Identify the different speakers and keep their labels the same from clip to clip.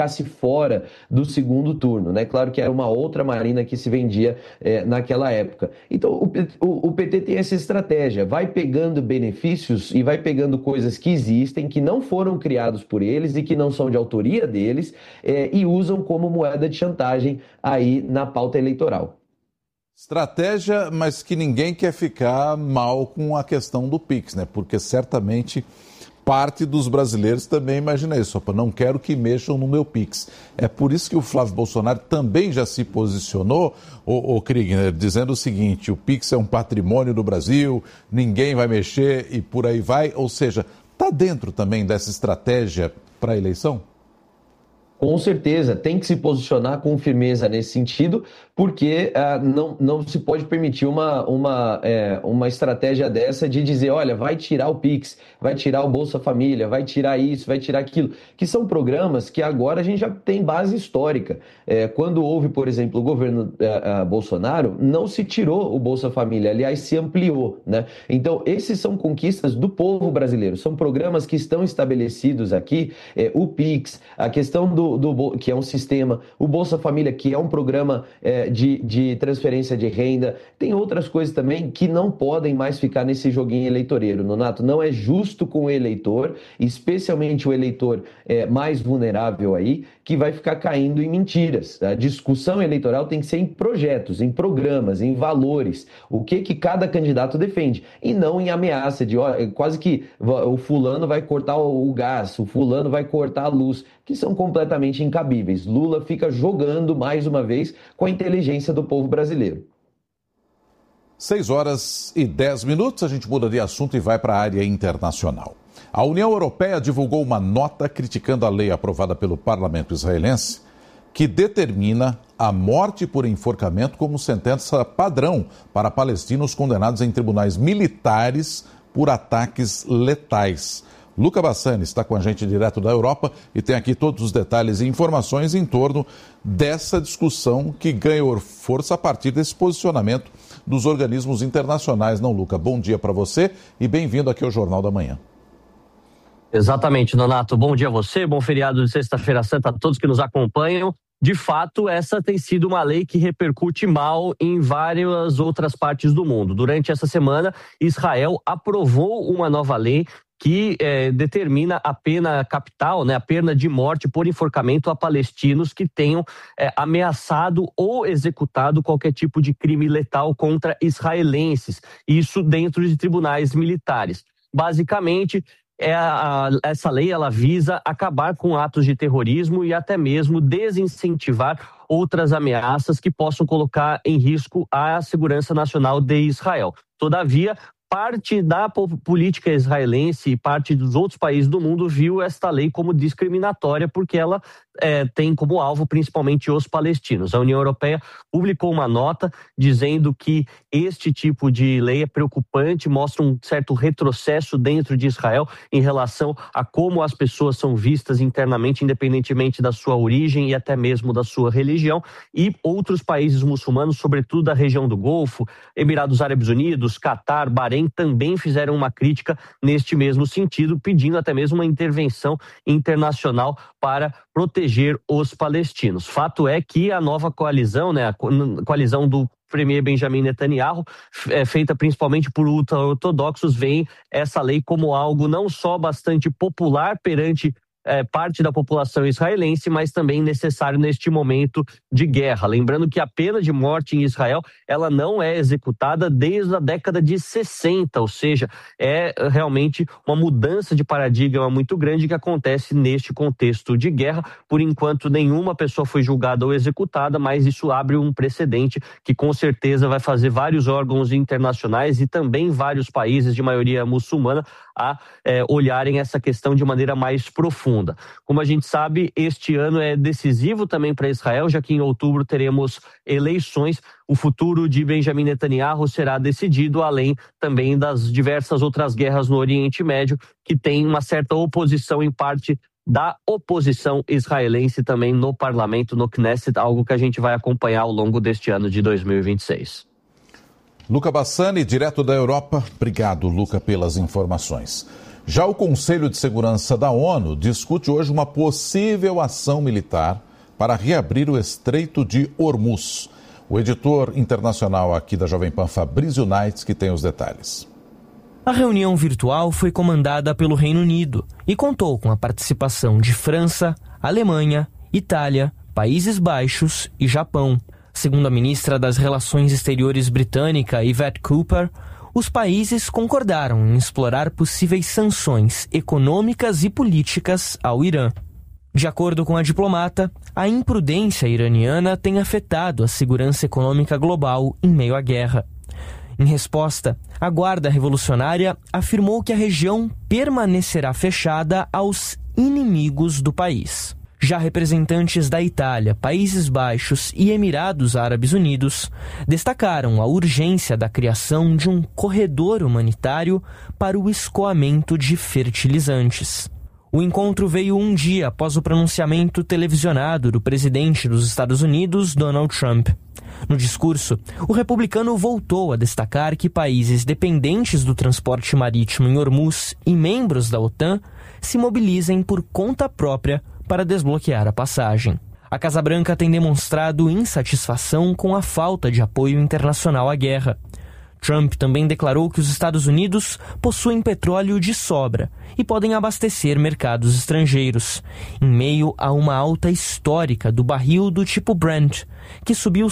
Speaker 1: ficasse fora do segundo turno, né? Claro que era uma outra Marina que se vendia naquela época. Então, o PT tem essa estratégia, vai pegando benefícios e vai pegando coisas que existem, que não foram criados por eles e que não são de autoria deles, e usam como moeda de chantagem aí na pauta eleitoral.
Speaker 2: Estratégia, mas que ninguém quer ficar mal com a questão do Pix, né? Porque certamente parte dos brasileiros também imagina isso. Opa, não quero que mexam no meu Pix. É por isso que o Flávio Bolsonaro também já se posicionou, o Kriegner, dizendo o seguinte: o Pix é um patrimônio do Brasil, ninguém vai mexer e por aí vai. Ou seja, está dentro também dessa estratégia para a eleição?
Speaker 1: Com certeza, tem que se posicionar com firmeza nesse sentido, porque não se pode permitir uma estratégia dessa de dizer, olha, vai tirar o Pix, vai tirar o Bolsa Família, vai tirar isso, vai tirar aquilo, que são programas que agora a gente já tem base histórica. Quando houve, por exemplo, o governo Bolsonaro, não se tirou o Bolsa Família, aliás, se ampliou, né? Então, esses são conquistas do povo brasileiro, são programas que estão estabelecidos aqui, o Pix, a questão que é um sistema, o Bolsa Família, que é um programa de transferência de renda, tem outras coisas também que não podem mais ficar nesse joguinho eleitoreiro, Nonato. Não é justo com o eleitor, especialmente o eleitor mais vulnerável aí, que vai ficar caindo em mentiras. A discussão eleitoral tem que ser em projetos, em programas, em valores, o que cada candidato defende, e não em ameaça de quase que o fulano vai cortar o gás, o fulano vai cortar a luz, que são completamente incabíveis. Lula fica jogando mais uma vez com a inteligência do povo brasileiro.
Speaker 2: 6h10, a gente muda de assunto e vai para a área internacional. A União Europeia divulgou uma nota criticando a lei aprovada pelo parlamento israelense que determina a morte por enforcamento como sentença padrão para palestinos condenados em tribunais militares por ataques letais. Luca Bassani está com a gente direto da Europa e tem aqui todos os detalhes e informações em torno dessa discussão que ganhou força a partir desse posicionamento dos organismos internacionais. Não, Luca? Bom dia para você e bem-vindo aqui ao Jornal da Manhã.
Speaker 3: Exatamente, Nonato. Bom dia a você, bom feriado de Sexta-feira Santa a todos que nos acompanham. De fato, essa tem sido uma lei que repercute mal em várias outras partes do mundo. Durante essa semana, Israel aprovou uma nova lei que determina a pena capital, né, a pena de morte por enforcamento a palestinos que tenham ameaçado ou executado qualquer tipo de crime letal contra israelenses. Isso dentro de tribunais militares. Basicamente, essa lei ela visa acabar com atos de terrorismo e até mesmo desincentivar outras ameaças que possam colocar em risco a segurança nacional de Israel. Todavia, parte da política israelense e parte dos outros países do mundo viu esta lei como discriminatória porque ela tem como alvo principalmente os palestinos. A União Europeia publicou uma nota dizendo que este tipo de lei é preocupante, mostra um certo retrocesso dentro de Israel em relação a como as pessoas são vistas internamente, independentemente da sua origem e até mesmo da sua religião, e outros países muçulmanos, sobretudo da região do Golfo, Emirados Árabes Unidos, Catar, Bahrein, também fizeram uma crítica neste mesmo sentido, pedindo até mesmo uma intervenção internacional para proteger os palestinos. Fato é que a nova coalizão, né, a coalizão do premier Benjamin Netanyahu, feita principalmente por ultra-ortodoxos, vê essa lei como algo não só bastante popular perante parte da população israelense, mas também necessário neste momento de guerra. Lembrando que a pena de morte em Israel, ela não é executada desde a década de 60, ou seja, é realmente uma mudança de paradigma muito grande que acontece neste contexto de guerra. Por enquanto, nenhuma pessoa foi julgada ou executada, mas isso abre um precedente que com certeza vai fazer vários órgãos internacionais e também vários países de maioria muçulmana a olharem essa questão de maneira mais profunda. Como a gente sabe, este ano é decisivo também para Israel, já que em outubro teremos eleições. O futuro de Benjamin Netanyahu será decidido, além também das diversas outras guerras no Oriente Médio, que tem uma certa oposição em parte da oposição israelense também no parlamento, no Knesset, algo que a gente vai acompanhar ao longo deste ano de 2026.
Speaker 2: Luca Bassani, direto da Europa. Obrigado, Luca, pelas informações. Já o Conselho de Segurança da ONU discute hoje uma possível ação militar para reabrir o Estreito de Hormuz. O editor internacional aqui da Jovem Pan, Fabrício Naitz, que tem os detalhes.
Speaker 4: A reunião virtual foi comandada pelo Reino Unido e contou com a participação de França, Alemanha, Itália, Países Baixos e Japão. Segundo a ministra das Relações Exteriores britânica, Yvette Cooper, os países concordaram em explorar possíveis sanções econômicas e políticas ao Irã. De acordo com a diplomata, a imprudência iraniana tem afetado a segurança econômica global em meio à guerra. Em resposta, a Guarda Revolucionária afirmou que a região permanecerá fechada aos inimigos do país. Já representantes da Itália, Países Baixos e Emirados Árabes Unidos destacaram a urgência da criação de um corredor humanitário para o escoamento de fertilizantes. O encontro veio um dia após o pronunciamento televisionado do presidente dos Estados Unidos, Donald Trump. No discurso, o republicano voltou a destacar que países dependentes do transporte marítimo em Hormuz e membros da OTAN se mobilizem por conta própria para desbloquear a passagem. A Casa Branca tem demonstrado insatisfação com a falta de apoio internacional à guerra. Trump também declarou que os Estados Unidos possuem petróleo de sobra e podem abastecer mercados estrangeiros, em meio a uma alta histórica do barril do tipo Brent, que subiu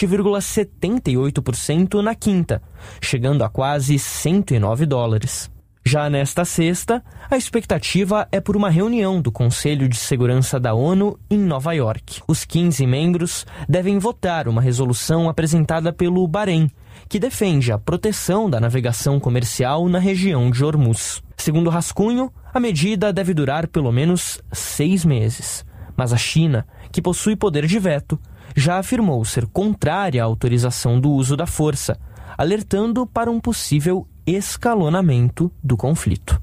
Speaker 4: 7,78% na quinta, chegando a quase $109. Já nesta sexta, a expectativa é por uma reunião do Conselho de Segurança da ONU em Nova York. Os 15 membros devem votar uma resolução apresentada pelo Bahrein, que defende a proteção da navegação comercial na região de Hormuz. Segundo o rascunho, a medida deve durar pelo menos 6 meses. Mas a China, que possui poder de veto, já afirmou ser contrária à autorização do uso da força, alertando para um possível escalonamento do conflito.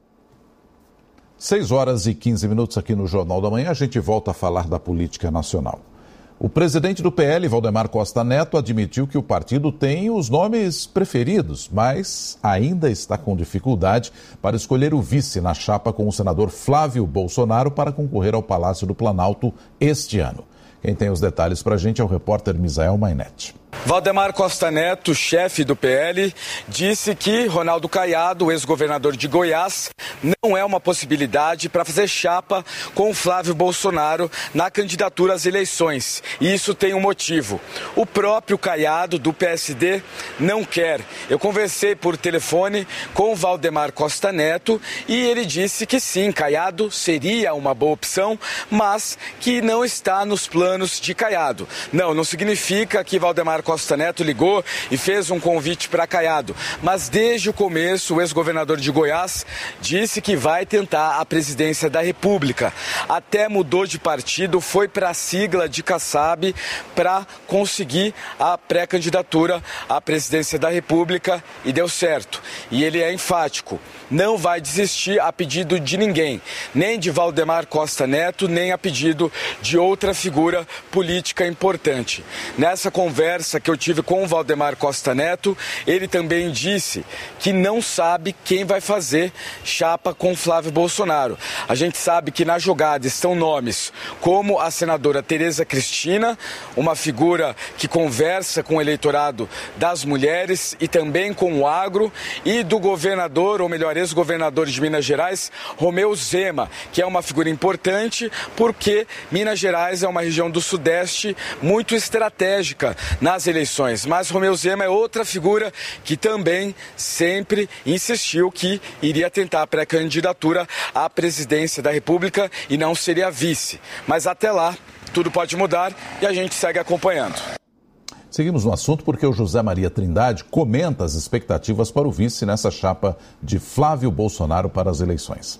Speaker 2: 6h15 aqui no Jornal da Manhã. A gente volta a falar da política nacional. O presidente do PL, Valdemar Costa Neto, admitiu que o partido tem os nomes preferidos, mas ainda está com dificuldade para escolher o vice na chapa com o senador Flávio Bolsonaro para concorrer ao Palácio do Planalto este ano. Quem tem os detalhes para a gente é o repórter Misael Mainetti.
Speaker 5: Valdemar Costa Neto, chefe do PL, disse que Ronaldo Caiado, ex-governador de Goiás, não é uma possibilidade para fazer chapa com Flávio Bolsonaro na candidatura às eleições. E isso tem um motivo. O próprio Caiado, do PSD, não quer. Eu conversei por telefone com Valdemar Costa Neto e ele disse que sim, Caiado seria uma boa opção, mas que não está nos planos de Caiado. Não significa que Valdemar Costa Neto ligou e fez um convite para Caiado, mas desde o começo o ex-governador de Goiás disse que vai tentar a presidência da República. Até mudou de partido, foi para a sigla de Kassab para conseguir a pré-candidatura à presidência da República e deu certo. E ele é enfático, não vai desistir a pedido de ninguém, nem de Valdemar Costa Neto, nem a pedido de outra figura política importante. Nessa conversa que eu tive com o Valdemar Costa Neto, ele também disse que não sabe quem vai fazer chapa com Flávio Bolsonaro. A gente sabe que na jogada estão nomes como a senadora Tereza Cristina, uma figura que conversa com o eleitorado das mulheres e também com o agro, e do governador, ou melhor, ex-governador de Minas Gerais, Romeu Zema, que é uma figura importante porque Minas Gerais é uma região do Sudeste muito estratégica nas eleições. Mas Romeu Zema é outra figura que também sempre insistiu que iria tentar a pré-candidatura à presidência da República e não seria vice. Mas até lá, tudo pode mudar e a gente segue acompanhando.
Speaker 2: Seguimos no assunto porque o José Maria Trindade comenta as expectativas para o vice nessa chapa de Flávio Bolsonaro para as eleições.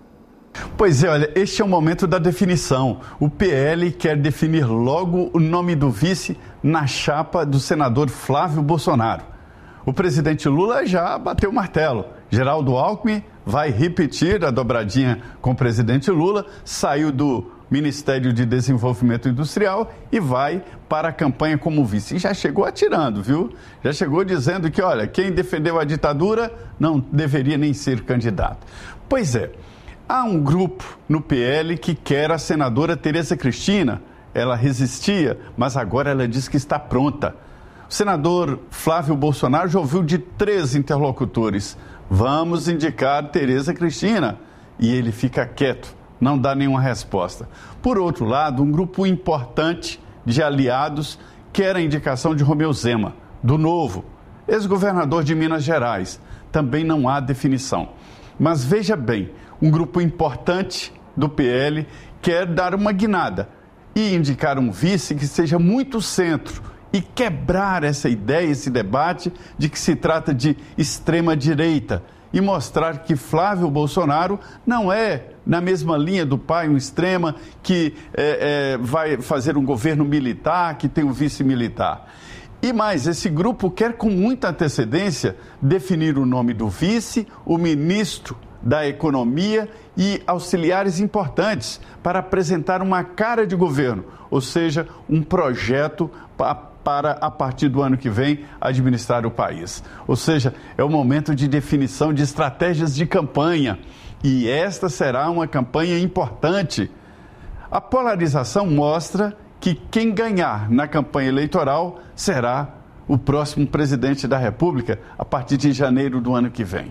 Speaker 6: Pois é, olha, este é o momento da definição. O PL quer definir logo o nome do vice na chapa do senador Flávio Bolsonaro. O presidente Lula já bateu o martelo. Geraldo Alckmin vai repetir a dobradinha com o presidente Lula, saiu do Ministério de Desenvolvimento Industrial e vai para a campanha como vice. E já chegou atirando, viu? Já chegou dizendo que, olha, quem defendeu a ditadura não deveria nem ser candidato. Pois é, há um grupo no PL que quer a senadora Tereza Cristina. Ela resistia, mas agora ela diz que está pronta. O senador Flávio Bolsonaro já ouviu de 3 interlocutores: vamos indicar Tereza Cristina. E ele fica quieto, não dá nenhuma resposta. Por outro lado, um grupo importante de aliados quer a indicação de Romeu Zema, do Novo, ex-governador de Minas Gerais. Também não há definição. Mas veja bem, um grupo importante do PL quer dar uma guinada e indicar um vice que seja muito centro e quebrar essa ideia, esse debate de que se trata de extrema-direita e mostrar que Flávio Bolsonaro não é na mesma linha do pai, um extrema, que vai fazer um governo militar, que tem um vice militar. E mais, esse grupo quer com muita antecedência definir o nome do vice, o ministro da Economia e auxiliares importantes para apresentar uma cara de governo, ou seja, um projeto para, a partir do ano que vem, administrar o país. Ou seja, é o momento de definição de estratégias de campanha. E esta será uma campanha importante. A polarização mostra que quem ganhar na campanha eleitoral será o próximo presidente da República a partir de janeiro do ano que vem.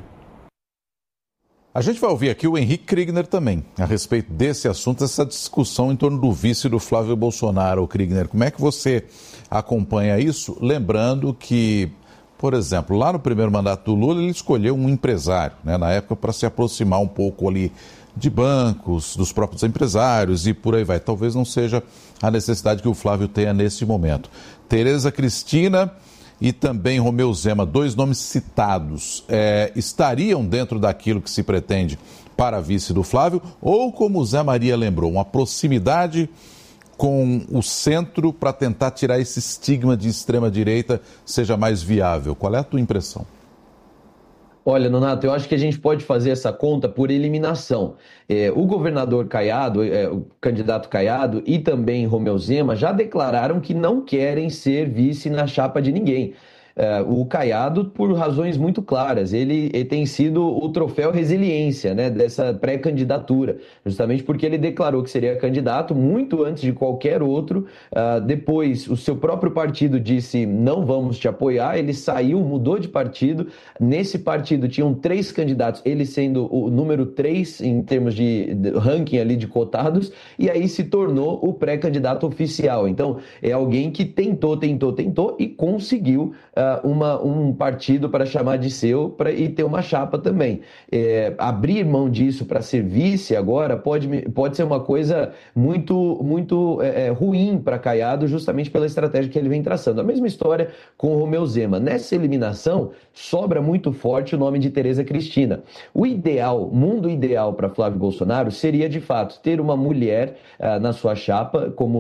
Speaker 2: A gente vai ouvir aqui o Henrique Kriegner também, a respeito desse assunto, essa discussão em torno do vice do Flávio Bolsonaro. Kriegner, como é que você acompanha isso? Lembrando que, por exemplo, lá no primeiro mandato do Lula, ele escolheu um empresário, né, na época, para se aproximar um pouco ali de bancos, dos próprios empresários e por aí vai. Talvez não seja a necessidade que o Flávio tenha nesse momento. Tereza Cristina e também Romeu Zema, 2 nomes citados, estariam dentro daquilo que se pretende para vice do Flávio, ou, como o Zé Maria lembrou, uma proximidade com o centro para tentar tirar esse estigma de extrema-direita seja mais viável? Qual é a tua impressão?
Speaker 1: Olha, Nonato, eu acho que a gente pode fazer essa conta por eliminação. O governador Caiado, o candidato Caiado e também Romeu Zema já declararam que não querem ser vice na chapa de ninguém. O Caiado, por razões muito claras, ele tem sido o troféu resiliência, né, dessa pré-candidatura, justamente porque ele declarou que seria candidato muito antes de qualquer outro. Depois, o seu próprio partido disse: não vamos te apoiar. Ele saiu, mudou de partido. Nesse partido tinham 3 candidatos, ele sendo o número 3 em termos de ranking ali de cotados, e aí se tornou o pré-candidato oficial. Então, é alguém que tentou e conseguiu um partido para chamar de seu e ter uma chapa também. Abrir mão disso para ser vice agora pode ser uma coisa muito ruim para Caiado, justamente pela estratégia que ele vem traçando. A mesma história com o Romeu Zema. Nessa eliminação, sobra muito forte o nome de Tereza Cristina. O mundo ideal para Flávio Bolsonaro seria, de fato, ter uma mulher na sua chapa como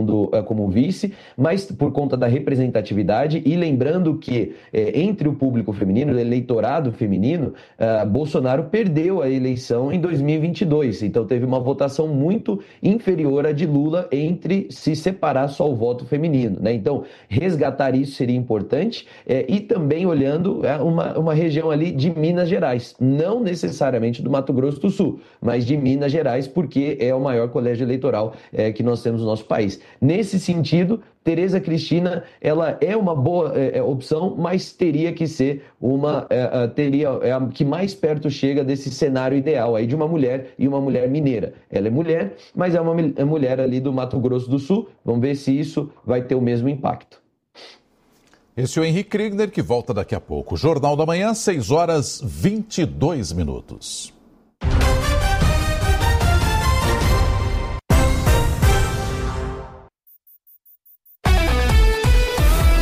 Speaker 1: vice, mas por conta da representatividade, e lembrando que entre o público feminino, o eleitorado feminino, Bolsonaro perdeu a eleição em 2022, então teve uma votação muito inferior à de Lula entre se separar só o voto feminino, né? Então, resgatar isso seria importante, e também olhando uma região ali de Minas Gerais, não necessariamente do Mato Grosso do Sul, mas de Minas Gerais, porque é o maior colégio eleitoral que nós temos no nosso país. Nesse sentido, Tereza Cristina, ela é uma boa opção, mas teria que ser a que mais perto chega desse cenário ideal aí de uma mulher, e uma mulher mineira. Ela é mulher, mas é uma mulher ali do Mato Grosso do Sul. Vamos ver se isso vai ter o mesmo impacto.
Speaker 2: Esse é o Henrique Kriegner, que volta daqui a pouco. Jornal da Manhã, 6h22.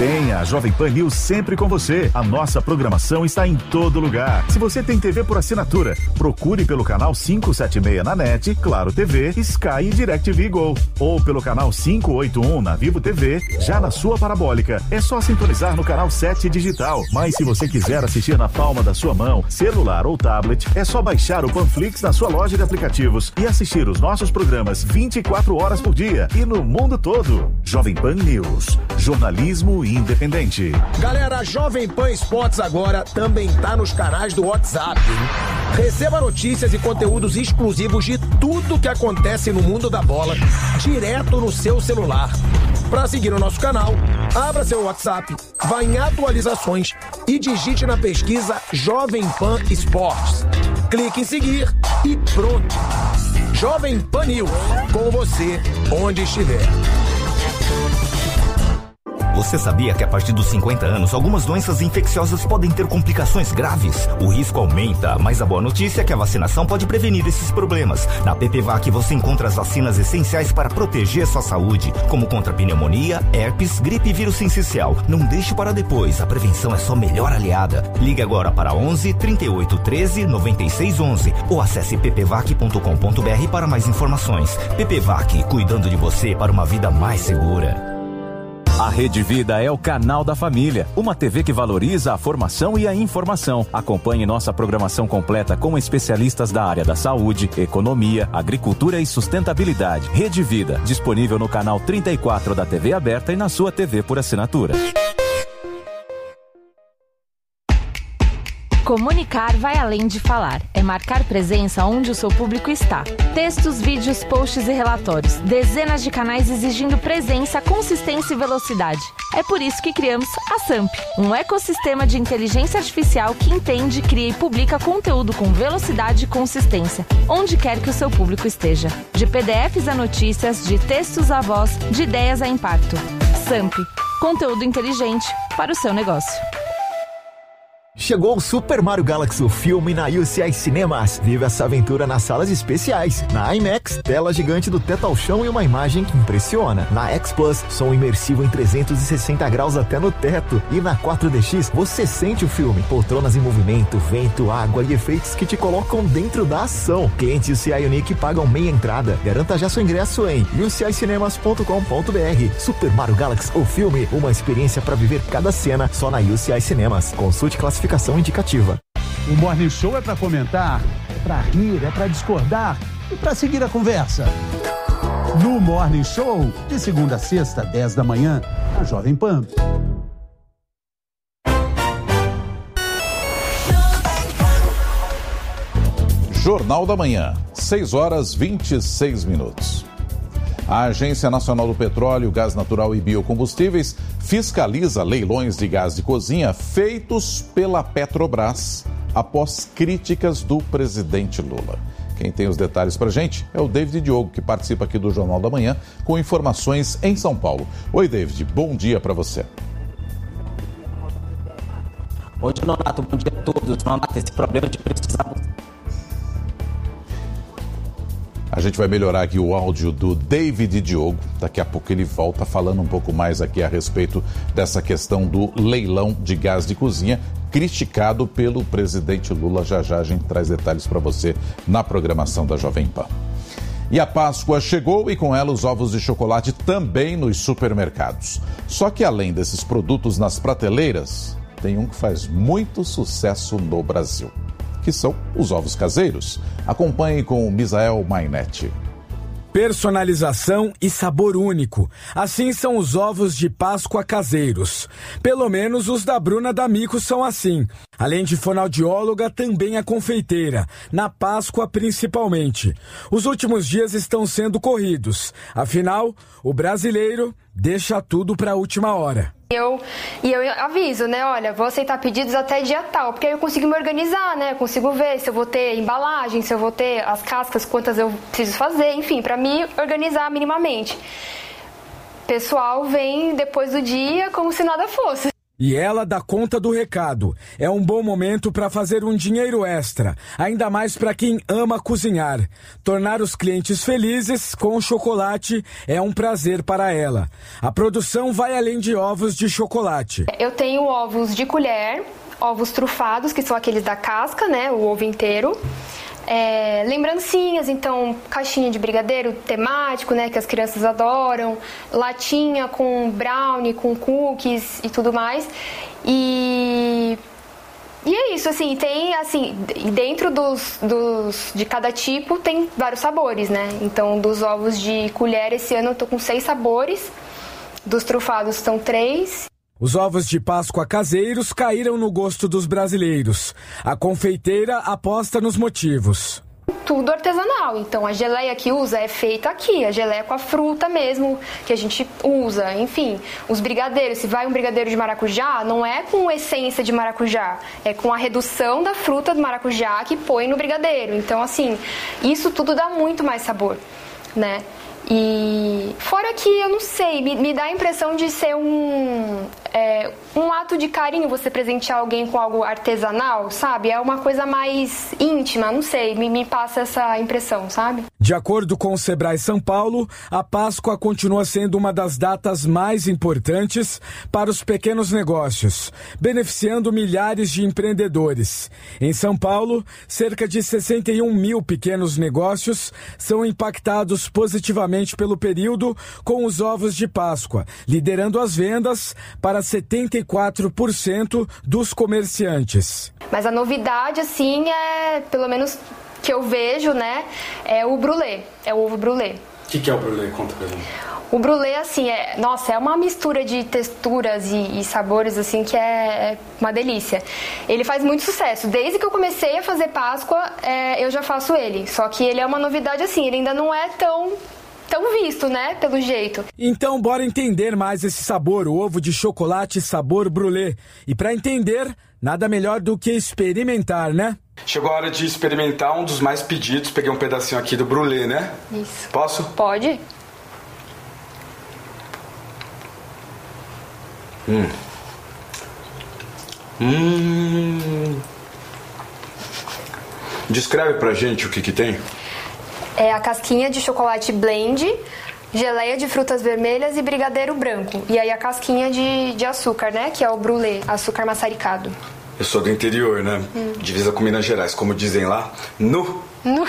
Speaker 7: Tenha a Jovem Pan News sempre com você. A nossa programação está em todo lugar. Se você tem TV por assinatura, procure pelo canal 576 na NET, Claro TV, Sky e DirecTV Go. Ou pelo canal 581 na Vivo TV, já na sua parabólica. É só sintonizar no canal 7 digital. Mas se você quiser assistir na palma da sua mão, celular ou tablet, é só baixar o Panflix na sua loja de aplicativos e assistir os nossos programas 24 horas por dia e no mundo todo. Jovem Pan News. Jornalismo independente.
Speaker 8: Galera, a Jovem Pan Esportes agora também tá nos canais do WhatsApp. Receba notícias e conteúdos exclusivos de tudo que acontece no mundo da bola, direto no seu celular. Para seguir o nosso canal, abra seu WhatsApp, vá em atualizações e digite na pesquisa Jovem Pan Esportes. Clique em seguir e pronto. Jovem Pan News, com você onde estiver.
Speaker 9: Você sabia que a partir dos 50 anos, algumas doenças infecciosas podem ter complicações graves? O risco aumenta, mas a boa notícia é que a vacinação pode prevenir esses problemas. Na PPVAC você encontra as vacinas essenciais para proteger sua saúde, como contra pneumonia, herpes, gripe e vírus sincicial. Não deixe para depois, a prevenção é sua melhor aliada. Ligue agora para 11 38 13 96 11 ou acesse ppvac.com.br para mais informações. PPVAC, cuidando de você para uma vida mais segura.
Speaker 10: A Rede Vida é o canal da família, uma TV que valoriza a formação e a informação. Acompanhe nossa programação completa com especialistas da área da saúde, economia, agricultura e sustentabilidade. Rede Vida, disponível no canal 34 da TV aberta e na sua TV por assinatura.
Speaker 11: Comunicar vai além de falar. É marcar presença onde o seu público está. Textos, vídeos, posts e relatórios. Dezenas de canais exigindo presença, consistência e velocidade. É por isso que criamos a SAMP, um ecossistema de inteligência artificial que entende, cria e publica conteúdo com velocidade e consistência, onde quer que o seu público esteja. De PDFs a notícias, de textos a voz, de ideias a impacto. SAMP, conteúdo inteligente para o seu negócio.
Speaker 12: Chegou o Super Mario Galaxy, o filme na UCI Cinemas. Vive essa aventura nas salas especiais. Na IMAX, tela gigante do teto ao chão e uma imagem que impressiona. Na X Plus, som imersivo em 360 graus até no teto. E na 4DX, você sente o filme. Poltronas em movimento, vento, água e efeitos que te colocam dentro da ação. Clientes UCI Unique pagam meia entrada. Garanta já seu ingresso em ucicinemas.com.br. Super Mario Galaxy, o filme, uma experiência para viver cada cena só na UCI Cinemas. Consulte classificação indicativa.
Speaker 13: O Morning Show é para comentar, é para rir, é para discordar e para seguir a conversa. No Morning Show, de segunda a sexta, 10 da manhã, na Jovem Pan.
Speaker 2: Jornal da Manhã, 6 horas 26 minutos. A Agência Nacional do Petróleo, Gás Natural e Biocombustíveis fiscaliza leilões de gás de cozinha feitos pela Petrobras após críticas do presidente Lula. Quem tem os detalhes pra gente é o David Diogo, que participa aqui do Jornal da Manhã com informações em São Paulo. Oi, David, bom dia para você.
Speaker 14: Oi, Nonato, bom dia a todos. Nonato, esse problema de precisar...
Speaker 2: A gente vai melhorar aqui o áudio do David Diogo. Daqui a pouco ele volta falando um pouco mais aqui a respeito dessa questão do leilão de gás de cozinha criticado pelo presidente Lula. Já já a gente traz detalhes para você na programação da Jovem Pan. E a Páscoa chegou e com ela os ovos de chocolate também nos supermercados. Só que além desses produtos nas prateleiras, tem um que faz muito sucesso no Brasil, que são os ovos caseiros. Acompanhe com o Misael Mainetti.
Speaker 15: Personalização e sabor único. Assim são os ovos de Páscoa caseiros. Pelo menos os da Bruna D'Amico são assim. Além de fonoaudióloga, também é confeiteira. Na Páscoa, principalmente. Os últimos dias estão sendo corridos. Afinal, o brasileiro deixa tudo para a última hora.
Speaker 16: Eu aviso, né? Olha, vou aceitar pedidos até dia tal, porque aí eu consigo me organizar, né? Eu consigo ver se eu vou ter embalagem, se eu vou ter as cascas, quantas eu preciso fazer, enfim, para me organizar minimamente. O pessoal vem depois do dia como se nada fosse.
Speaker 15: E ela dá conta do recado. É um bom momento para fazer um dinheiro extra, ainda mais para quem ama cozinhar. Tornar os clientes felizes com o chocolate é um prazer para ela. A produção vai além de ovos de chocolate.
Speaker 16: Eu tenho ovos de colher, ovos trufados, que são aqueles da casca, né, o ovo inteiro. Lembrancinhas, então caixinha de brigadeiro temático, né, que as crianças adoram, latinha com brownie, com cookies e tudo mais. E é isso, assim, tem assim, dentro de cada tipo tem vários sabores, né? Então dos ovos de colher esse ano eu tô com 6 sabores, dos trufados são 3.
Speaker 15: Os ovos de Páscoa caseiros caíram no gosto dos brasileiros. A confeiteira aposta nos motivos.
Speaker 16: Tudo artesanal, então a geleia que usa é feita aqui, a geleia com a fruta mesmo que a gente usa, enfim. Os brigadeiros, se vai um brigadeiro de maracujá, não é com essência de maracujá, é com a redução da fruta do maracujá que põe no brigadeiro. Então, assim, isso tudo dá muito mais sabor, né? E fora que, eu não sei, me dá a impressão de ser um ato de carinho você presentear alguém com algo artesanal, sabe? É uma coisa mais íntima, não sei, me passa essa impressão, sabe?
Speaker 15: De acordo com o Sebrae São Paulo, a Páscoa continua sendo uma das datas mais importantes para os pequenos negócios, beneficiando milhares de empreendedores. Em São Paulo, cerca de 61 mil pequenos negócios são impactados positivamente pelo período com os ovos de Páscoa, liderando as vendas para 74% dos comerciantes.
Speaker 16: Mas a novidade, assim, pelo menos que eu vejo, né, é o brulê, é o ovo brulê.
Speaker 5: O que é o brulê? Conta pra gente.
Speaker 16: O brulê, assim, é uma mistura de texturas e sabores, assim, que é uma delícia. Ele faz muito sucesso. Desde que eu comecei a fazer Páscoa, eu já faço ele. Só que ele é uma novidade, assim, ele ainda não é tão visto, né, pelo jeito.
Speaker 15: Então, bora entender mais esse sabor, o ovo de chocolate sabor brulê. E para entender, nada melhor do que experimentar, né?
Speaker 5: Chegou a hora de experimentar um dos mais pedidos. Peguei um pedacinho aqui do brulê, né?
Speaker 16: Isso.
Speaker 5: Posso?
Speaker 16: Pode.
Speaker 5: Descreve pra gente o que tem.
Speaker 16: É a casquinha de chocolate blend, geleia de frutas vermelhas e brigadeiro branco. E aí a casquinha de açúcar, né? Que é o brulê, açúcar maçaricado.
Speaker 5: Eu sou do interior, né? Divisa com Minas Gerais, como dizem lá. Nu!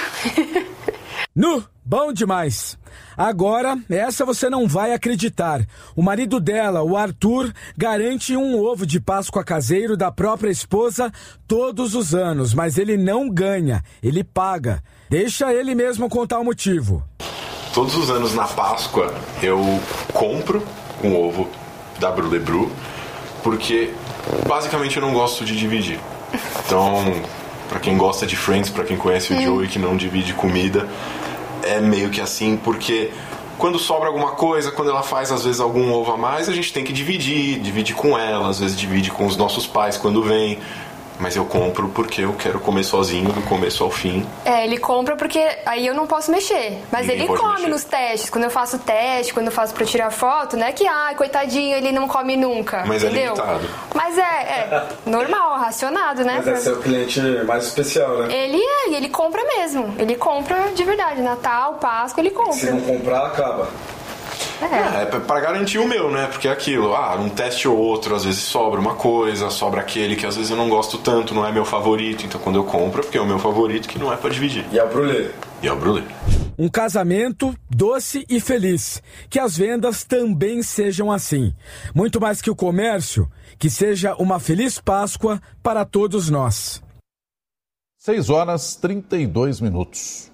Speaker 15: Nu! Bom demais! Agora, essa você não vai acreditar. O marido dela, o Arthur, garante um ovo de Páscoa caseiro da própria esposa todos os anos, mas ele não ganha, ele paga. Deixa ele mesmo contar o motivo.
Speaker 17: Todos os anos na Páscoa eu compro um ovo da Brulé Bru, porque basicamente eu não gosto de dividir. Então, pra quem gosta de Friends, pra quem conhece o Joey que não divide comida, é meio que assim, porque quando sobra alguma coisa, quando ela faz às vezes algum ovo a mais, a gente tem que dividir com ela, às vezes divide com os nossos pais quando vem. Mas eu compro porque eu quero comer sozinho do começo ao fim.
Speaker 16: Ele compra porque aí eu não posso mexer. Mas ninguém ele come nos testes. Quando eu faço teste, quando eu faço pra tirar foto, não é que, coitadinho, ele não come nunca.
Speaker 17: Mas
Speaker 16: entendeu?
Speaker 17: É limitado.
Speaker 16: Mas é normal, racionado, né?
Speaker 5: Mas é seu cliente mais especial, né?
Speaker 16: Ele compra mesmo. Ele compra de verdade. Natal, Páscoa, ele compra.
Speaker 5: Se não comprar, acaba.
Speaker 17: É pra garantir o meu, né? Porque é aquilo, um teste ou outro, às vezes sobra uma coisa, sobra aquele que às vezes eu não gosto tanto, não é meu favorito. Então quando eu compro, é porque é o meu favorito, que não é pra dividir.
Speaker 5: E é o brulê.
Speaker 17: E é o brulê.
Speaker 15: Um casamento doce e feliz. Que as vendas também sejam assim. Muito mais que o comércio, que seja uma feliz Páscoa para todos nós.
Speaker 2: 6h32.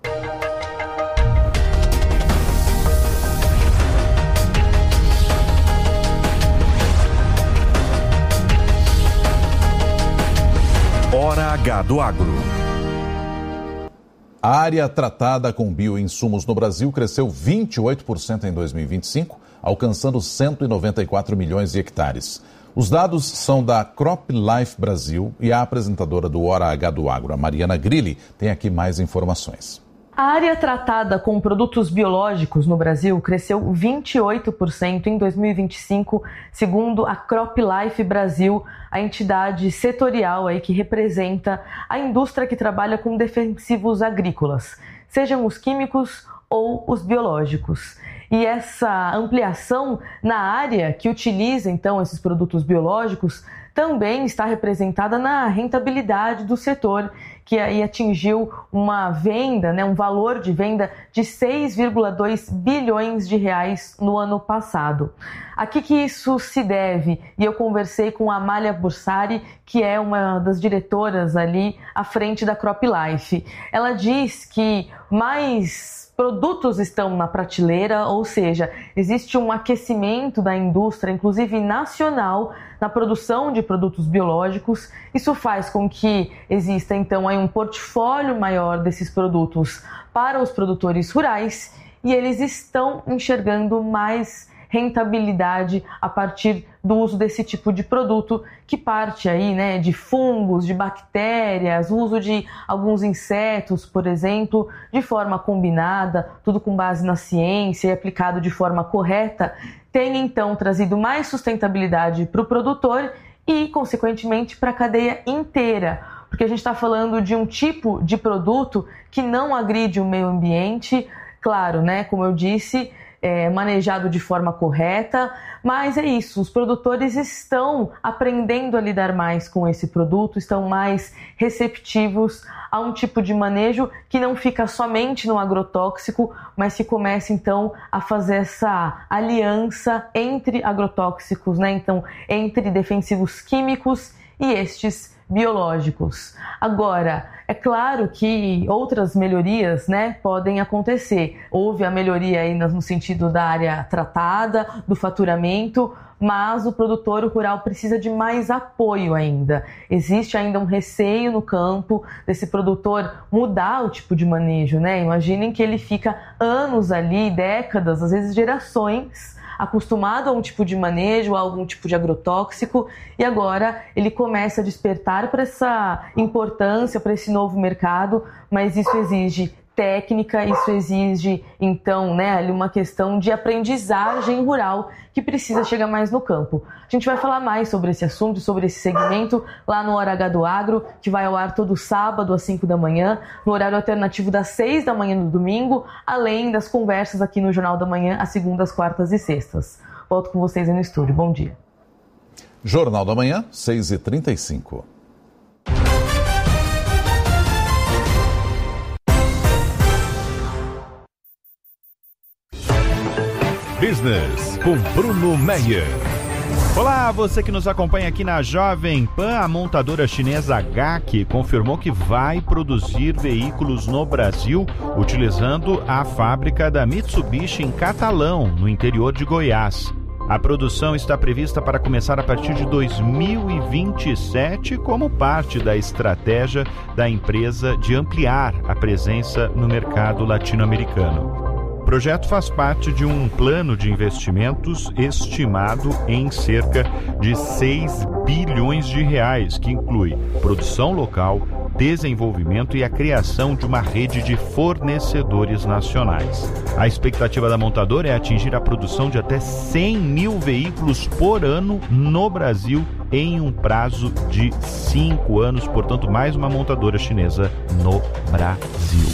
Speaker 7: Hora H do Agro.
Speaker 2: A área tratada com bioinsumos no Brasil cresceu 28% em 2025, alcançando 194 milhões de hectares. Os dados são da CropLife Brasil e a apresentadora do Hora H do Agro, a Mariana Grilli, tem aqui mais informações.
Speaker 18: A área tratada com produtos biológicos no Brasil cresceu 28% em 2025, segundo a CropLife Brasil, a entidade setorial aí que representa a indústria que trabalha com defensivos agrícolas, sejam os químicos ou os biológicos. E essa ampliação na área que utiliza então esses produtos biológicos também está representada na rentabilidade do setor, que aí atingiu uma venda, um valor de venda de 6,2 bilhões de reais no ano passado. A que isso se deve? E eu conversei com a Amália Bursari, que é uma das diretoras ali à frente da CropLife. Ela diz que mais produtos estão na prateleira, ou seja, existe um aquecimento da indústria, inclusive nacional, na produção de produtos biológicos. Isso faz com que exista então aí um portfólio maior desses produtos para os produtores rurais e eles estão enxergando mais rentabilidade a partir do uso desse tipo de produto que parte aí, de fungos, de bactérias, o uso de alguns insetos, por exemplo, de forma combinada, tudo com base na ciência e aplicado de forma correta, tem então trazido mais sustentabilidade para o produtor e, consequentemente, para a cadeia inteira, porque a gente está falando de um tipo de produto que não agride o meio ambiente, claro, como eu disse, manejado de forma correta, mas é isso, os produtores estão aprendendo a lidar mais com esse produto, estão mais receptivos a um tipo de manejo que não fica somente no agrotóxico, mas que começa então a fazer essa aliança entre agrotóxicos, então entre defensivos químicos e estes biológicos. Agora, é claro que outras melhorias, podem acontecer. Houve a melhoria aí no sentido da área tratada, do faturamento, mas o produtor rural precisa de mais apoio ainda. Existe ainda um receio no campo desse produtor mudar o tipo de manejo, Imaginem que ele fica anos ali, décadas, às vezes gerações, acostumado a um tipo de manejo, a algum tipo de agrotóxico, e agora ele começa a despertar para essa importância, para esse novo mercado, mas isso exige técnica, isso exige, então, ali uma questão de aprendizagem rural que precisa chegar mais no campo. A gente vai falar mais sobre esse assunto, sobre esse segmento, lá no Hora H do Agro, que vai ao ar todo sábado às 5 da manhã, no horário alternativo das 6 da manhã no domingo, além das conversas aqui no Jornal da Manhã, às segundas, quartas e sextas. Volto com vocês aí no estúdio. Bom dia.
Speaker 2: Jornal da Manhã, 6h35.
Speaker 19: Business com Bruno Meyer. Olá, você que nos acompanha aqui na Jovem Pan. A montadora chinesa GAC confirmou que vai produzir veículos no Brasil utilizando a fábrica da Mitsubishi em Catalão, no interior de Goiás. A produção está prevista para começar a partir de 2027 como parte da estratégia da empresa de ampliar a presença no mercado latino-americano. O projeto faz parte de um plano de investimentos estimado em cerca de 6 bilhões de reais, que inclui produção local, desenvolvimento e a criação de uma rede de fornecedores nacionais. A expectativa da montadora é atingir a produção de até 100 mil veículos por ano no Brasil em um prazo de 5 anos, portanto, mais uma montadora chinesa no Brasil.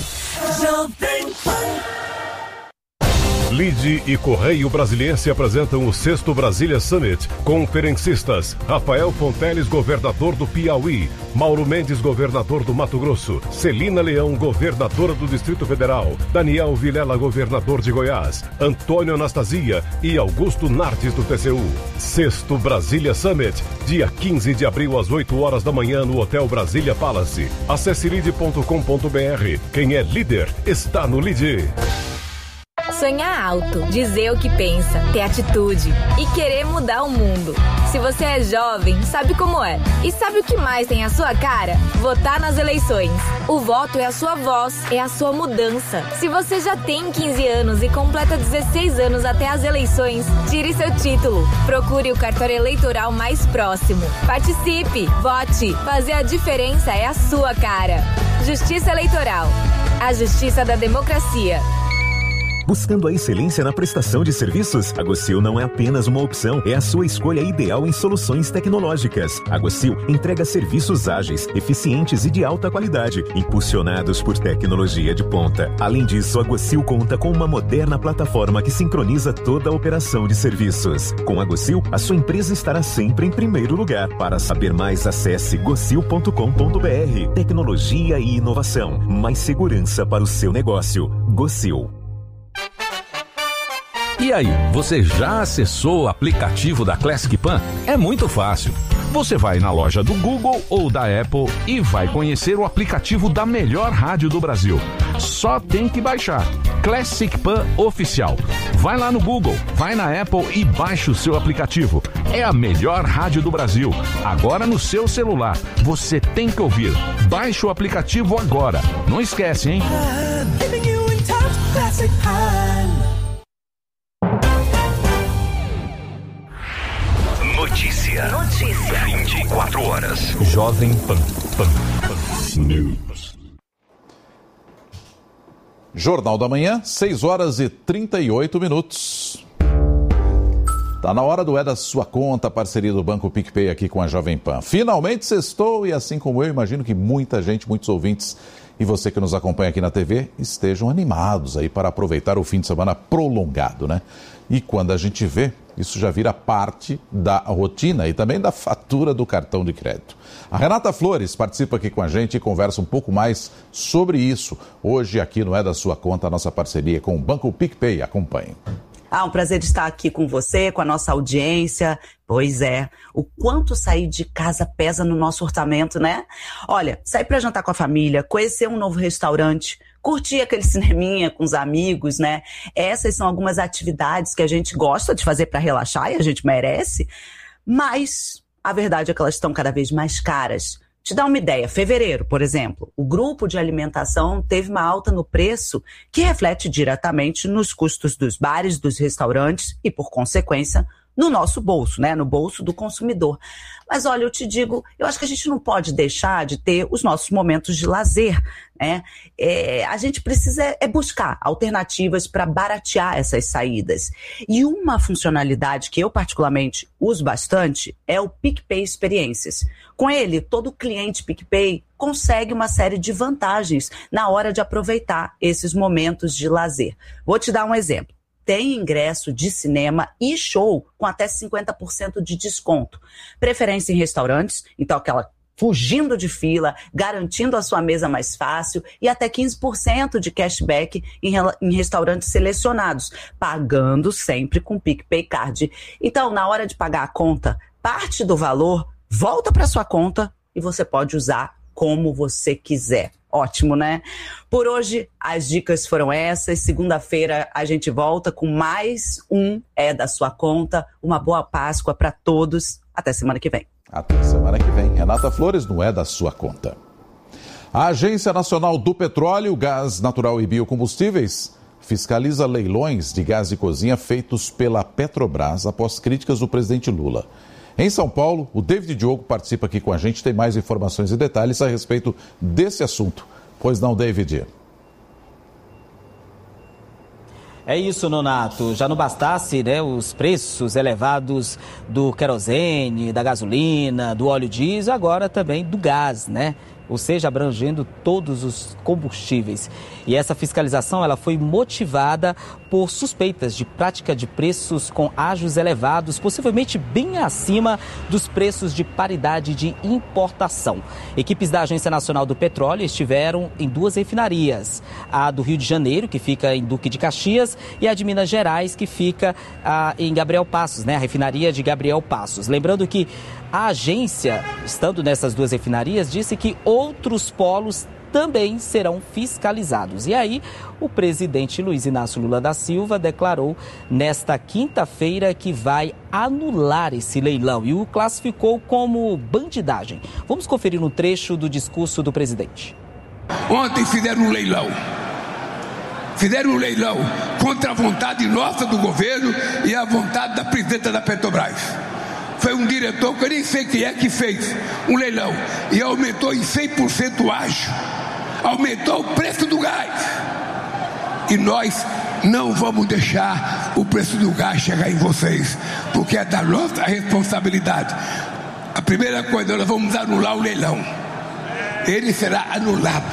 Speaker 20: Lide e Correio Brasiliense apresentam o 6º Brasília Summit. Conferencistas: Rafael Fonteles, governador do Piauí; Mauro Mendes, governador do Mato Grosso; Celina Leão, governadora do Distrito Federal; Daniel Vilela, governador de Goiás; Antônio Anastasia e Augusto Nardes, do TCU. 6º Brasília Summit, dia 15 de abril, às 8 horas da manhã, no Hotel Brasília Palace. Acesse lide.com.br. Quem é líder está no Lide.
Speaker 21: Sonhar alto, dizer o que pensa, ter atitude e querer mudar o mundo. Se você é jovem, sabe como é. E sabe o que mais tem a sua cara? Votar nas eleições. O voto é a sua voz, é a sua mudança. Se você já tem 15 anos e completa 16 anos até as eleições, tire seu título. Procure o cartório eleitoral mais próximo. Participe, vote. Fazer a diferença é a sua cara. Justiça Eleitoral. A justiça da democracia.
Speaker 12: Buscando a excelência na prestação de serviços? A Gocil não é apenas uma opção, é a sua escolha ideal em soluções tecnológicas. A Gocil entrega serviços ágeis, eficientes e de alta qualidade, impulsionados por tecnologia de ponta. Além disso, a Gocil conta com uma moderna plataforma que sincroniza toda a operação de serviços. Com a Gocil, a sua empresa estará sempre em primeiro lugar. Para saber mais, acesse gocil.com.br. Tecnologia e inovação. Mais segurança para o seu negócio. Gocil.
Speaker 3: E aí, você já acessou o aplicativo da Classic Pan? É muito fácil. Você vai na loja do Google ou da Apple e vai conhecer o aplicativo da melhor rádio do Brasil. Só tem que baixar. Classic Pan Oficial. Vai lá no Google, vai na Apple e baixa o seu aplicativo. É a melhor rádio do Brasil. Agora no seu celular. Você tem que ouvir. Baixe o aplicativo agora. Não esquece, hein?
Speaker 22: Notícia. 24 horas.
Speaker 3: Jovem Pan.
Speaker 22: News.
Speaker 2: Jornal da Manhã, 6h38. Tá na hora do É da Sua Conta, parceria do Banco PicPay aqui com a Jovem Pan. Finalmente sextou e assim como eu, imagino que muita gente, muitos ouvintes e você que nos acompanha aqui na TV estejam animados aí para aproveitar o fim de semana prolongado, né? E quando a gente vê, isso já vira parte da rotina e também da fatura do cartão de crédito. A Renata Flores participa aqui com a gente e conversa um pouco mais sobre isso. Hoje aqui no É da Sua Conta, a nossa parceria com o Banco PicPay. Acompanhe.
Speaker 23: Um prazer estar aqui com você, com a nossa audiência. Pois é, o quanto sair de casa pesa no nosso orçamento, né? Olha, sair para jantar com a família, conhecer um novo restaurante, curtir aquele cineminha com os amigos, né? Essas são algumas atividades que a gente gosta de fazer para relaxar e a gente merece, mas a verdade é que elas estão cada vez mais caras. Te dar uma ideia, fevereiro, por exemplo, o grupo de alimentação teve uma alta no preço que reflete diretamente nos custos dos bares, dos restaurantes e, por consequência, no nosso bolso, né? No bolso do consumidor. Mas olha, eu te digo, eu acho que a gente não pode deixar de ter os nossos momentos de lazer, né? A gente precisa buscar alternativas para baratear essas saídas. E uma funcionalidade que eu particularmente uso bastante é o PicPay Experiências. Com ele, todo cliente PicPay consegue uma série de vantagens na hora de aproveitar esses momentos de lazer. Vou te dar um exemplo. Tem ingresso de cinema e show com até 50% de desconto. Preferência em restaurantes, então aquela fugindo de fila, garantindo a sua mesa mais fácil e até 15% de cashback em restaurantes selecionados, pagando sempre com PicPay Card. Então, na hora de pagar a conta, parte do valor volta para sua conta e você pode usar como você quiser. Ótimo, né? Por hoje, as dicas foram essas. Segunda-feira, a gente volta com mais um É da Sua Conta. Uma boa Páscoa para todos. Até semana que vem.
Speaker 2: Até semana que vem. Renata Flores no É da Sua Conta. A Agência Nacional do Petróleo, Gás Natural e Biocombustíveis fiscaliza leilões de gás de cozinha feitos pela Petrobras após críticas do presidente Lula. Em São Paulo, o David Diogo participa aqui com a gente, tem mais informações e detalhes a respeito desse assunto. Pois não, David?
Speaker 14: É isso, Nonato. Já não bastasse, né, os preços elevados do querosene, da gasolina, do óleo diesel, agora também do gás, né? Ou seja, abrangendo todos os combustíveis. E essa fiscalização ela foi motivada por suspeitas de prática de preços com ágios elevados, possivelmente bem acima dos preços de paridade de importação. Equipes da Agência Nacional do Petróleo estiveram em duas refinarias, a do Rio de Janeiro, que fica em Duque de Caxias, e a de Minas Gerais, que fica em Gabriel Passos, né? A refinaria de Gabriel Passos. Lembrando que a agência, estando nessas duas refinarias, disse que outros polos também serão fiscalizados. E aí, o presidente Luiz Inácio Lula da Silva declarou nesta quinta-feira que vai anular esse leilão e o classificou como bandidagem. Vamos conferir um trecho do discurso do presidente.
Speaker 24: Ontem fizeram um leilão. Fizeram um leilão contra a vontade nossa do governo e a vontade da presidenta da Petrobras. Foi um diretor que eu nem sei quem é que fez um leilão e aumentou em 100% o ágio. aumentou o preço do gás. E nós não vamos deixar o preço do gás chegar em vocês, porque é da nossa responsabilidade. A primeira coisa, nós vamos anular o leilão. Ele será anulado.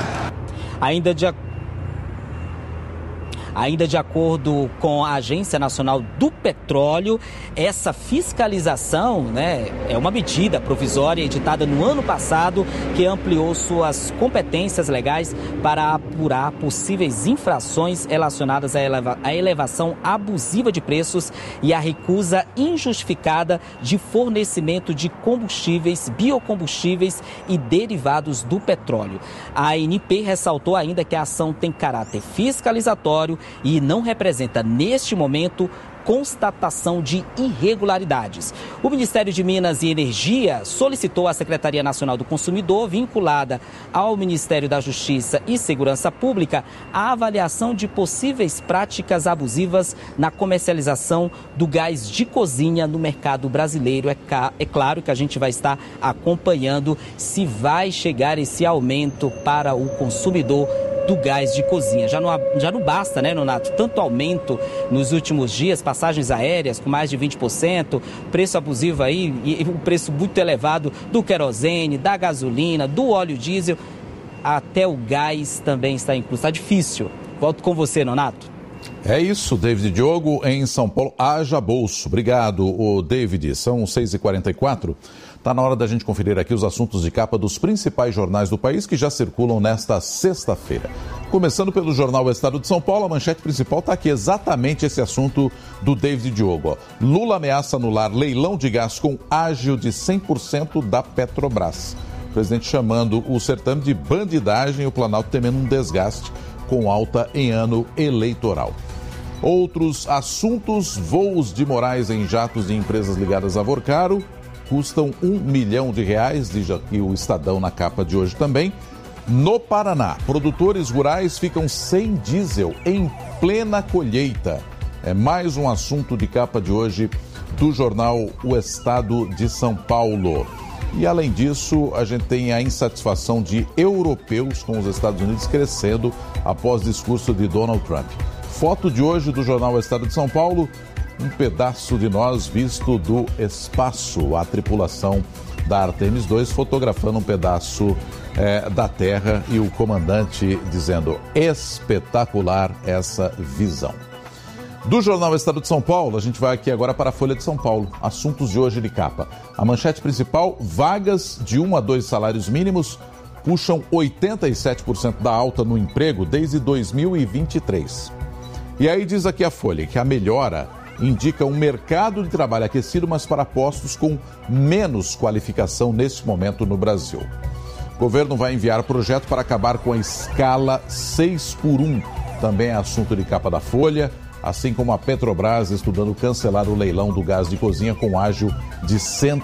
Speaker 14: Ainda de acordo com a Agência Nacional do Petróleo, essa fiscalização, é uma medida provisória editada no ano passado que ampliou suas competências legais para apurar possíveis infrações relacionadas à elevação abusiva de preços e à recusa injustificada de fornecimento de combustíveis, biocombustíveis e derivados do petróleo. A ANP ressaltou ainda que a ação tem caráter fiscalizatório e não representa, neste momento, constatação de irregularidades. O Ministério de Minas e Energia solicitou à Secretaria Nacional do Consumidor, vinculada ao Ministério da Justiça e Segurança Pública, a avaliação de possíveis práticas abusivas na comercialização do gás de cozinha no mercado brasileiro. É claro que a gente vai estar acompanhando se vai chegar esse aumento para o consumidor do gás de cozinha. Já não basta, Nonato? Tanto aumento nos últimos dias, passagens aéreas com mais de 20%, preço abusivo aí e o preço muito elevado do querosene, da gasolina, do óleo diesel, até o gás também está incluso. Está difícil. Volto com você, Nonato.
Speaker 2: É isso, David Diogo, em São Paulo. Haja bolso. Obrigado, David. São 6h44. Está na hora da gente conferir aqui os assuntos de capa dos principais jornais do país que já circulam nesta sexta-feira. Começando pelo jornal O Estado de São Paulo, a manchete principal está aqui, exatamente esse assunto do David Diogo. Lula ameaça anular leilão de gás com ágio de 100% da Petrobras. O presidente chamando o certame de bandidagem e o Planalto temendo um desgaste com alta em ano eleitoral. Outros assuntos, voos de Moraes em jatos de empresas ligadas a Vorcaro custam R$1 milhão, diz aqui o Estadão na capa de hoje também. No Paraná, produtores rurais ficam sem diesel em plena colheita. É mais um assunto de capa de hoje do jornal O Estado de São Paulo. E além disso, a gente tem a insatisfação de europeus com os Estados Unidos crescendo após discurso de Donald Trump. Foto de hoje do jornal O Estado de São Paulo, um pedaço de nós visto do espaço, a tripulação da Artemis 2 fotografando um pedaço da Terra e o comandante dizendo espetacular essa visão. Do jornal Estado de São Paulo, a gente vai aqui agora para a Folha de São Paulo. Assuntos de hoje de capa. A manchete principal, vagas de 1 a 2 salários mínimos puxam 87% da alta no emprego desde 2023. E aí diz aqui a Folha que a melhora indica um mercado de trabalho aquecido, mas para postos com menos qualificação neste momento no Brasil. O governo vai enviar projeto para acabar com a escala 6x1. Também é assunto de capa da Folha, assim como a Petrobras estudando cancelar o leilão do gás de cozinha com ágio de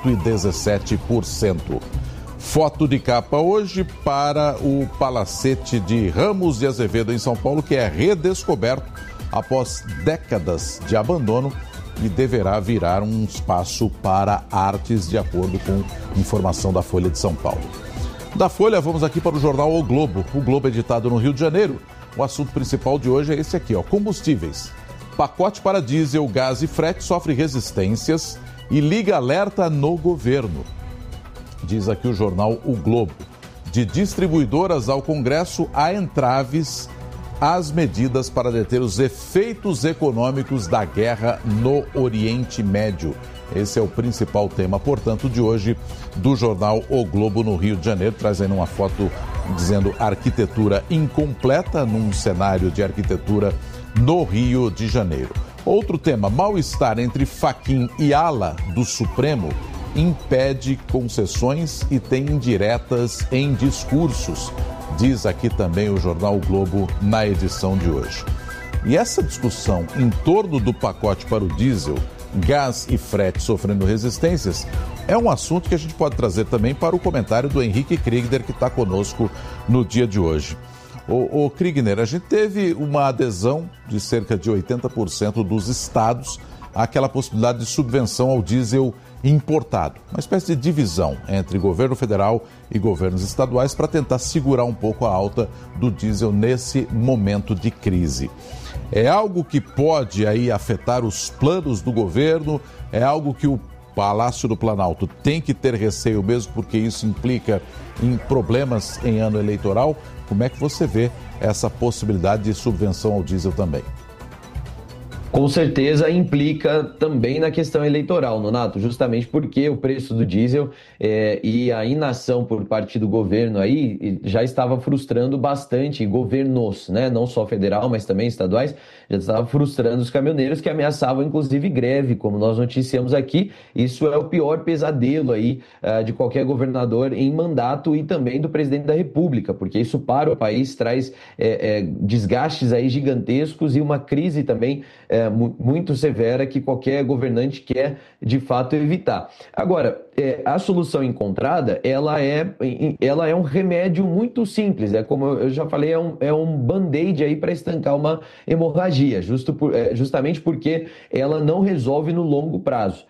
Speaker 2: 117%. Foto de capa hoje para o Palacete de Ramos de Azevedo em São Paulo, que é redescoberto após décadas de abandono e deverá virar um espaço para artes, de acordo com informação da Folha de São Paulo. Da Folha, vamos aqui para o jornal O Globo. O Globo editado no Rio de Janeiro. O assunto principal de hoje é esse aqui, combustíveis. Pacote para diesel, gás e frete sofre resistências e liga alerta no governo. Diz aqui o jornal O Globo. De distribuidoras ao Congresso, há entraves às medidas para deter os efeitos econômicos da guerra no Oriente Médio. Esse é o principal tema, portanto, de hoje do jornal O Globo no Rio de Janeiro, trazendo uma foto dizendo arquitetura incompleta num cenário de arquitetura no Rio de Janeiro. Outro tema, mal-estar entre Fachin e ala do Supremo impede concessões e tem indiretas em discursos. Diz aqui também o jornal O Globo na edição de hoje. E essa discussão em torno do pacote para o diesel, gás e frete sofrendo resistências é um assunto que a gente pode trazer também para o comentário do Henrique Kriegner, que está conosco no dia de hoje. O Kriegner, a gente teve uma adesão de cerca de 80% dos estados àquela possibilidade de subvenção ao diesel importado. Uma espécie de divisão entre governo federal e governos estaduais para tentar segurar um pouco a alta do diesel nesse momento de crise. É algo que pode aí afetar os planos do governo, é algo que o Palácio do Planalto tem que ter receio mesmo, porque isso implica em problemas em ano eleitoral. Como é que você vê essa possibilidade de subvenção ao diesel também?
Speaker 1: Com certeza implica também na questão eleitoral, Nonato, justamente porque o preço do diesel e a inação por parte do governo aí já estava frustrando bastante governos, né? Não só federal, mas também estaduais, já estava frustrando os caminhoneiros que ameaçavam inclusive greve, como nós noticiamos aqui. Isso é o pior pesadelo aí de qualquer governador em mandato e também do presidente da República, porque isso para o país traz desgastes aí gigantescos e uma crise também muito severa que qualquer governante quer, de fato, evitar. Agora, a solução encontrada, ela é um remédio muito simples, como eu já falei, é um band-aid aí para estancar uma hemorragia, justamente porque ela não resolve no longo prazo.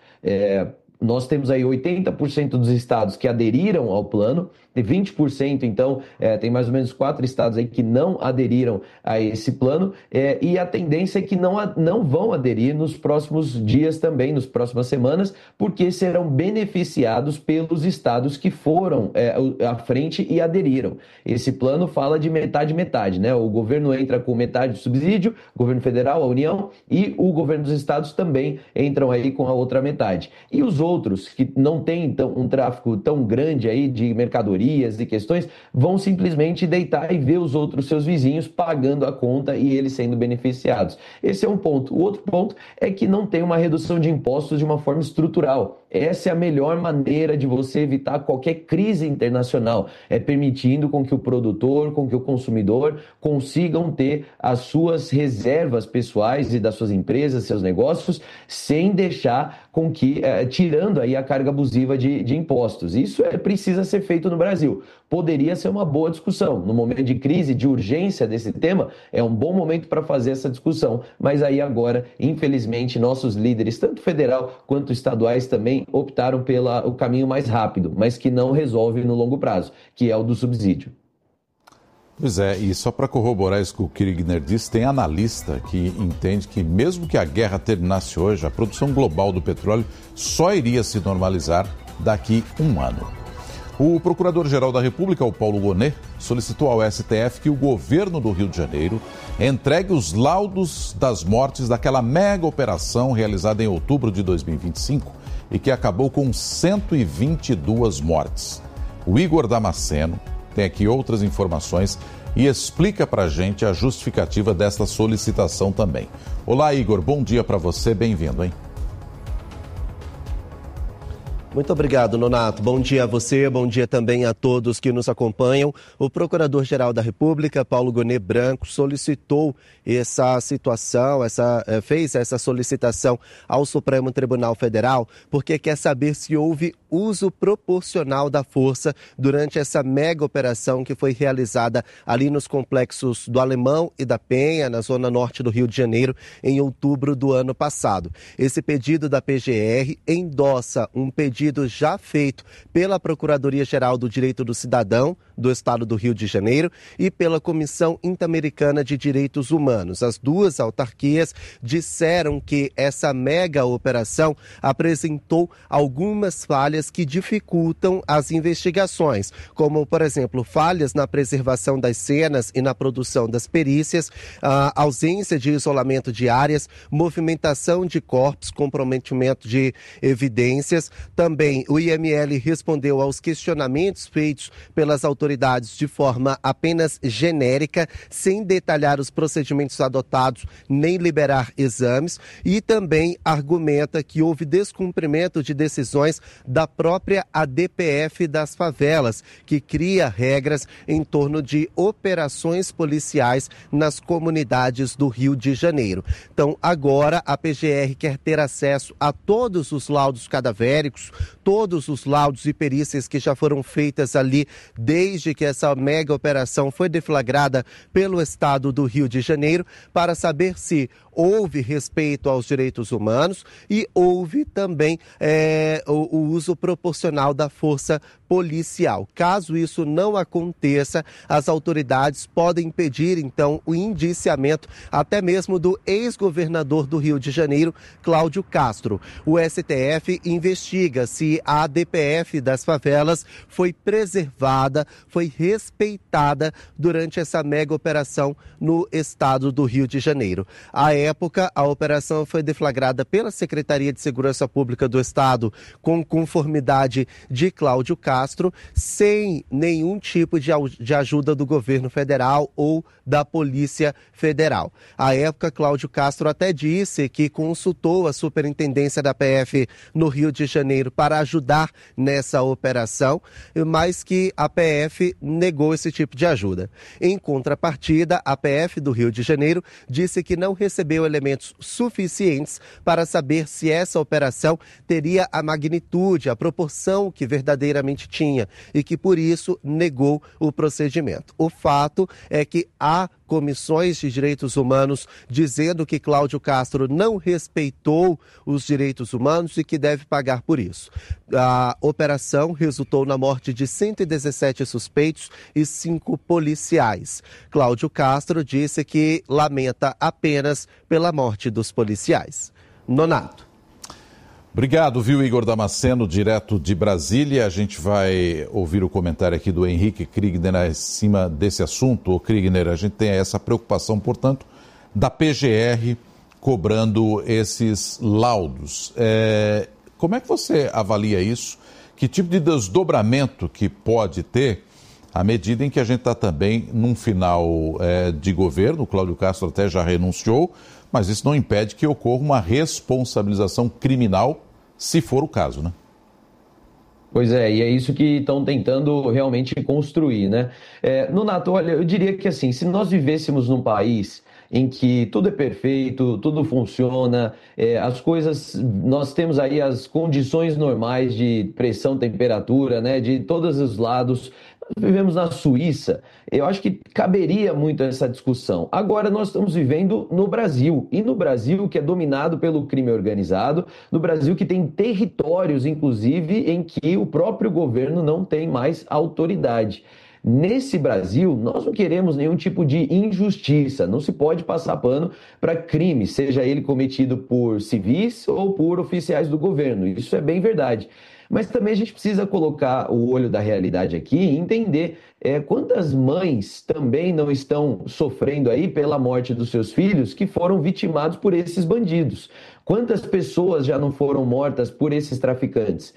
Speaker 1: Nós temos aí 80% dos estados que aderiram ao plano, e 20%, então, tem mais ou menos 4 estados aí que não aderiram a esse plano, e a tendência é que não vão aderir nos próximos dias também, nas próximas semanas, porque serão beneficiados pelos estados que foram à frente e aderiram. Esse plano fala de metade, né? O governo entra com metade do subsídio, o governo federal, a União, e o governo dos estados também entram aí com a outra metade. E os outros que não têm um tráfego tão grande aí de mercadorias e questões, vão simplesmente deitar e ver os outros seus vizinhos pagando a conta e eles sendo beneficiados. Esse é um ponto. O outro ponto é que não tem uma redução de impostos de uma forma estrutural. Essa é a melhor maneira de você evitar qualquer crise internacional, permitindo com que o produtor, com que o consumidor consigam ter as suas reservas pessoais e das suas empresas, seus negócios, sem deixar com que, tirando aí a carga abusiva de impostos. Isso precisa ser feito no Brasil. Poderia ser uma boa discussão. No momento de crise, de urgência desse tema, é um bom momento para fazer essa discussão. Mas aí agora, infelizmente, nossos líderes, tanto federal quanto estaduais também, optaram pelo caminho mais rápido, mas que não resolve no longo prazo, que é o do subsídio.
Speaker 2: Pois é, e só para corroborar isso que o Kirchner disse, tem analista que entende que mesmo que a guerra terminasse hoje, a produção global do petróleo só iria se normalizar daqui um ano. O Procurador-Geral da República, o Paulo Gonet, solicitou ao STF que o governo do Rio de Janeiro entregue os laudos das mortes daquela mega operação realizada em outubro de 2025 e que acabou com 122 mortes. O Igor Damasceno tem aqui outras informações e explica para a gente a justificativa desta solicitação também. Olá, Igor, bom dia para você, bem-vindo, hein?
Speaker 4: Muito obrigado, Nonato. Bom dia a você, bom dia também a todos que nos acompanham. O Procurador-Geral da República, Paulo Gonet Branco, solicitou essa situação, fez essa solicitação ao Supremo Tribunal Federal, porque quer saber se houve uso proporcional da força durante essa mega operação que foi realizada ali nos complexos do Alemão e da Penha, na zona norte do Rio de Janeiro, em outubro do ano passado. Esse pedido da PGR endossa um pedido já feito pela Procuradoria-Geral do Direito do Cidadão do Estado do Rio de Janeiro e pela Comissão Interamericana de Direitos Humanos. As duas autarquias disseram que essa mega operação apresentou algumas falhas que dificultam as investigações, como, por exemplo, falhas na preservação das cenas e na produção das perícias, a ausência de isolamento de áreas, movimentação de corpos, comprometimento de evidências. Também o IML respondeu aos questionamentos feitos pelas autoridades de forma apenas genérica, sem detalhar os procedimentos adotados nem liberar exames, e também argumenta que houve descumprimento de decisões da própria ADPF das favelas, que cria regras em torno de operações policiais nas comunidades do Rio de Janeiro. Então, agora a PGR quer ter acesso a todos os laudos cadavéricos, todos os laudos e perícias que já foram feitas ali desde que essa mega operação foi deflagrada pelo Estado do Rio de Janeiro, para saber se houve respeito aos direitos humanos e houve também o uso proporcional da força policial. Caso isso não aconteça, as autoridades podem impedir, então, o indiciamento até mesmo do ex-governador do Rio de Janeiro, Cláudio Castro. O STF investiga se a DPF das favelas foi preservada, foi respeitada durante essa mega operação no estado do Rio de Janeiro. À época, a operação foi deflagrada pela Secretaria de Segurança Pública do Estado com conformidade de Cláudio Castro, sem nenhum tipo de ajuda do governo federal ou da Polícia Federal. À época, Cláudio Castro até disse que consultou a Superintendência da PF no Rio de Janeiro para ajudar nessa operação, mas que a PF negou esse tipo de ajuda. Em contrapartida, a PF do Rio de Janeiro disse que não recebeu elementos suficientes para saber se essa operação teria a magnitude, a proporção que verdadeiramente tinha e que, por isso, negou o procedimento. O fato é que há comissões de direitos humanos dizendo que Cláudio Castro não respeitou os direitos humanos e que deve pagar por isso. A operação resultou na morte de 117 suspeitos e 5 policiais. Cláudio Castro disse que lamenta apenas pela morte dos policiais. Nonato.
Speaker 2: Obrigado, viu, Igor Damasceno, direto de Brasília. A gente vai ouvir o comentário aqui do Henrique Kriegner em cima desse assunto. Ô, Kriegner, a gente tem essa preocupação, portanto, da PGR cobrando esses laudos. Como é que você avalia isso? Que tipo de desdobramento que pode ter à medida em que a gente está também num final de governo? O Cláudio Castro até já renunciou, mas isso não impede que ocorra uma responsabilização criminal, se for o caso, né?
Speaker 1: Pois é, e é isso que estão tentando realmente construir, né? Nonato, olha, eu diria que assim, se nós vivêssemos num país em que tudo é perfeito, tudo funciona, as coisas, nós temos aí as condições normais de pressão, temperatura, né, de todos os lados. Nós vivemos na Suíça, eu acho que caberia muito essa discussão. Agora nós estamos vivendo no Brasil, e no Brasil que é dominado pelo crime organizado, no Brasil que tem territórios, inclusive, em que o próprio governo não tem mais autoridade. Nesse Brasil, nós não queremos nenhum tipo de injustiça, não se pode passar pano para crime, seja ele cometido por civis ou por oficiais do governo, isso é bem verdade. Mas também a gente precisa colocar o olho da realidade aqui e entender quantas mães também não estão sofrendo aí pela morte dos seus filhos que foram vitimados por esses bandidos. Quantas pessoas já não foram mortas por esses traficantes?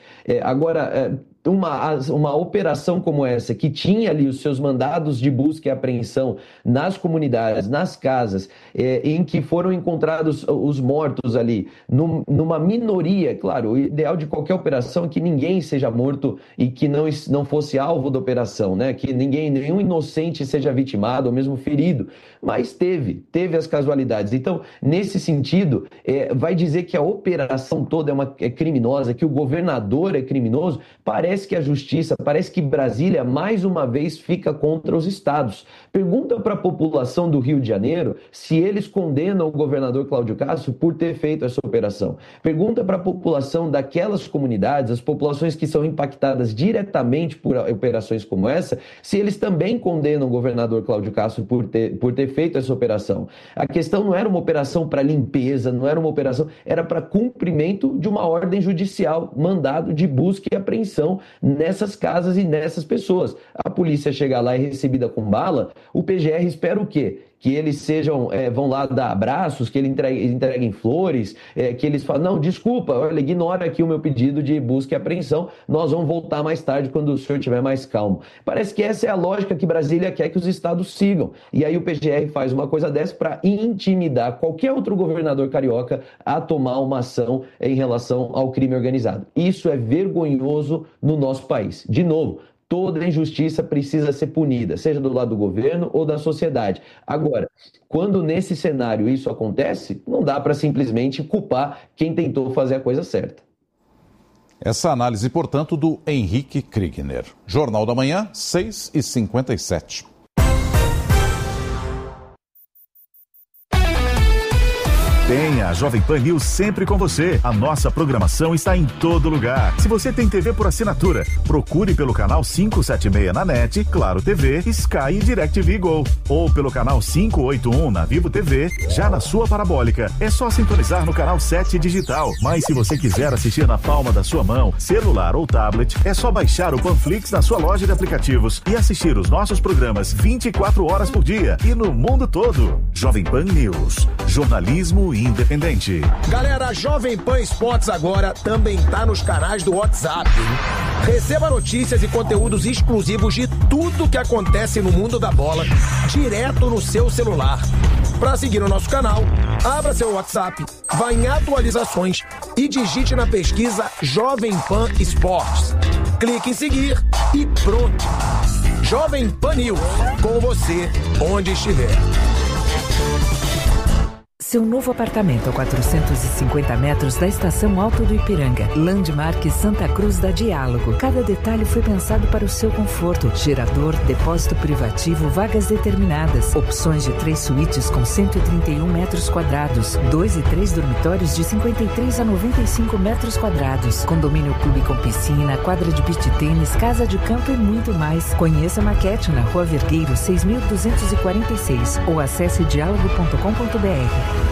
Speaker 1: Uma operação como essa, que tinha ali os seus mandados de busca e apreensão nas comunidades, nas casas, em que foram encontrados os mortos ali, numa minoria, claro, o ideal de qualquer operação é que ninguém seja morto e que não fosse alvo da operação, né? Que nenhum inocente seja vitimado ou mesmo ferido, mas teve as casualidades. Então, nesse sentido, vai dizer que a operação toda é criminosa, que o governador é criminoso, parece que a justiça, parece que Brasília, mais uma vez, fica contra os estados. Pergunta para a população do Rio de Janeiro se eles condenam o governador Cláudio Castro por ter feito essa operação. Pergunta para a população daquelas comunidades, as populações que são impactadas diretamente por operações como essa, se eles também condenam o governador Cláudio Castro por ter feito essa operação. A questão não era uma operação para limpeza, não era uma operação, era para cumprimento de uma ordem judicial, mandado de busca e apreensão nessas casas e nessas pessoas. A polícia chega lá e é recebida com bala, o PGR espera o quê? Que eles vão lá dar abraços, que eles entreguem flores, que eles falam, não, desculpa, olha, ignora aqui o meu pedido de busca e apreensão, nós vamos voltar mais tarde quando o senhor estiver mais calmo. Parece que essa é a lógica que Brasília quer que os estados sigam. E aí o PGR faz uma coisa dessa para intimidar qualquer outro governador carioca a tomar uma ação em relação ao crime organizado. Isso é vergonhoso no nosso país. De novo, toda injustiça precisa ser punida, seja do lado do governo ou da sociedade. Agora, quando nesse cenário isso acontece, não dá para simplesmente culpar quem tentou fazer a coisa certa.
Speaker 2: Essa análise, portanto, do Henrique Kriegner. Jornal da Manhã, 6h57.
Speaker 7: Tenha a Jovem Pan News sempre com você. A nossa programação está em todo lugar. Se você tem TV por assinatura, procure pelo canal 576 na NET, Claro TV, Sky e DirecTV Go. Ou pelo canal 581 na Vivo TV, já na sua parabólica. É só sintonizar no canal 7 digital. Mas se você quiser assistir na palma da sua mão, celular ou tablet, é só baixar o Panflix na sua loja de aplicativos e assistir os nossos programas 24 horas por dia e no mundo todo. Jovem Pan News. Jornalismo independente.
Speaker 6: Galera, a Jovem Pan Esportes agora também tá nos canais do WhatsApp. Receba notícias e conteúdos exclusivos de tudo que acontece no mundo da bola direto no seu celular. Para seguir o nosso canal, abra seu WhatsApp, vá em atualizações e digite na pesquisa Jovem Pan Esportes. Clique em seguir e pronto. Jovem Pan News, com você onde estiver.
Speaker 8: Seu novo apartamento a 450 metros da Estação Alto do Ipiranga. Landmark Santa Cruz da Diálogo. Cada detalhe foi pensado para o seu conforto. Gerador, depósito privativo, vagas determinadas. Opções de 3 suítes com 131 metros quadrados. 2 e 3 dormitórios de 53 a 95 metros quadrados. Condomínio clube com piscina, quadra de beach tênis, casa de campo e muito mais. Conheça a maquete na Rua Vergueiro 6.246 ou acesse diálogo.com.br.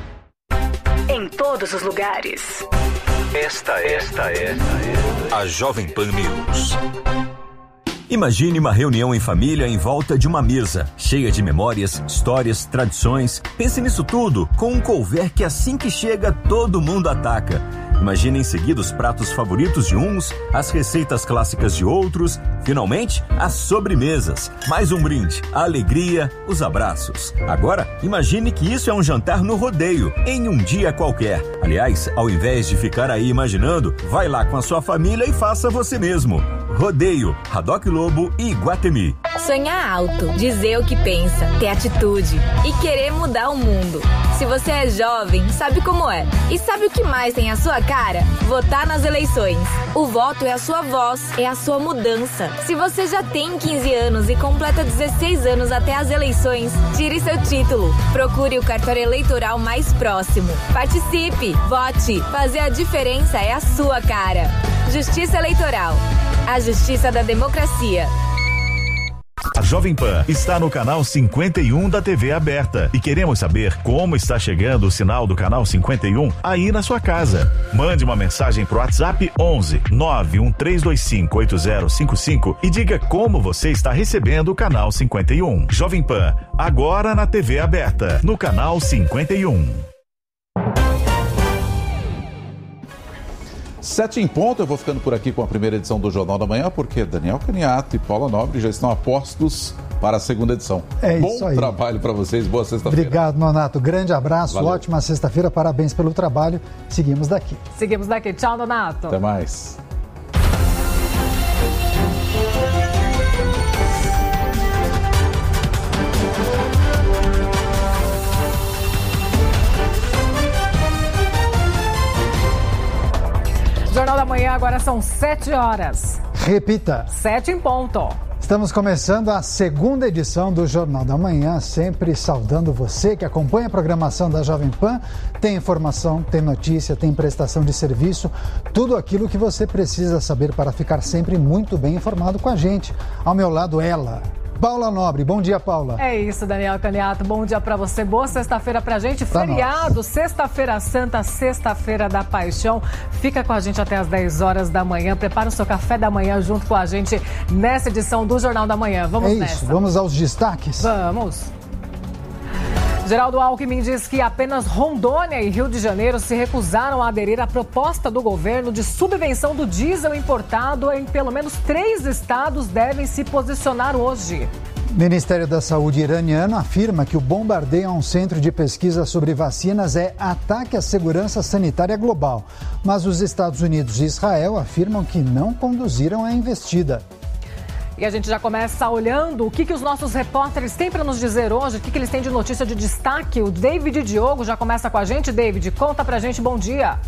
Speaker 21: Em todos os lugares.
Speaker 22: Esta é a Jovem Pan News.
Speaker 9: Imagine uma reunião em família em volta de uma mesa, cheia de memórias, histórias, tradições. Pense nisso tudo com um couvert que assim que chega, todo mundo ataca. Imagine em seguida os pratos favoritos de uns, as receitas clássicas de outros, finalmente, as sobremesas. Mais um brinde, a alegria, os abraços. Agora, imagine que isso é um jantar no rodeio, em um dia qualquer. Aliás, ao invés de ficar aí imaginando, vai lá com a sua família e faça você mesmo. Rodeio, Haddock Lobo e Iguatemi.
Speaker 21: Sonhar alto, dizer o que pensa, ter atitude e querer mudar o mundo. Se você é jovem, sabe como é. E sabe o que mais tem a sua cara? Votar nas eleições. O voto é a sua voz, é a sua mudança. Se você já tem 15 anos e completa 16 anos até as eleições, tire seu título. Procure o cartório eleitoral mais próximo. Participe, vote. Fazer a diferença é a sua cara. Justiça Eleitoral. A justiça da democracia.
Speaker 7: A Jovem Pan está no canal 51 da TV aberta e queremos saber como está chegando o sinal do canal 51 aí na sua casa. Mande uma mensagem pro WhatsApp 11 91325 8055 e diga como você está recebendo o canal 51. Jovem Pan, agora na TV aberta, no canal 51.
Speaker 2: 7 em ponto, eu vou ficando por aqui com a primeira edição do Jornal da Manhã, porque Daniel Caniato e Paula Nobre já estão a postos para a segunda edição.
Speaker 10: É isso
Speaker 2: Bom
Speaker 10: aí.
Speaker 2: trabalho para vocês, boa sexta-feira.
Speaker 10: Obrigado, Nonato. Grande abraço,
Speaker 2: Valeu.
Speaker 10: Ótima sexta-feira, parabéns pelo trabalho. Seguimos daqui.
Speaker 18: Seguimos daqui. Tchau, Nonato.
Speaker 2: Até mais.
Speaker 18: Jornal da Manhã, agora são 7 horas.
Speaker 10: Repita.
Speaker 18: 7 em ponto.
Speaker 10: Estamos começando a segunda edição do Jornal da Manhã, sempre saudando você que acompanha a programação da Jovem Pan. Tem informação, tem notícia, tem prestação de serviço, tudo aquilo que você precisa saber para ficar sempre muito bem informado com a gente. Ao meu lado, ela, Paula Nobre. Bom dia, Paula.
Speaker 18: É isso, Daniel Caniato. Bom dia pra você. Boa sexta-feira pra gente. Feriado, Sexta-feira Santa, Sexta-feira da Paixão. Fica com a gente até as 10 horas da manhã. Prepara o seu café da manhã junto com a gente nessa edição do Jornal da Manhã. Vamos nessa.
Speaker 10: É isso, vamos aos destaques?
Speaker 18: Vamos. Geraldo Alckmin diz que apenas Rondônia e Rio de Janeiro se recusaram a aderir à proposta do governo de subvenção do diesel importado. Em pelo menos 3 estados devem se posicionar hoje.
Speaker 10: Ministério da Saúde iraniano afirma que o bombardeio a um centro de pesquisa sobre vacinas é ataque à segurança sanitária global. Mas os Estados Unidos e Israel afirmam que não conduziram a investida.
Speaker 18: E a gente já começa olhando o que os nossos repórteres têm para nos dizer hoje, o que eles têm de notícia de destaque. O David Diogo já começa com a gente. David, conta pra gente, bom dia.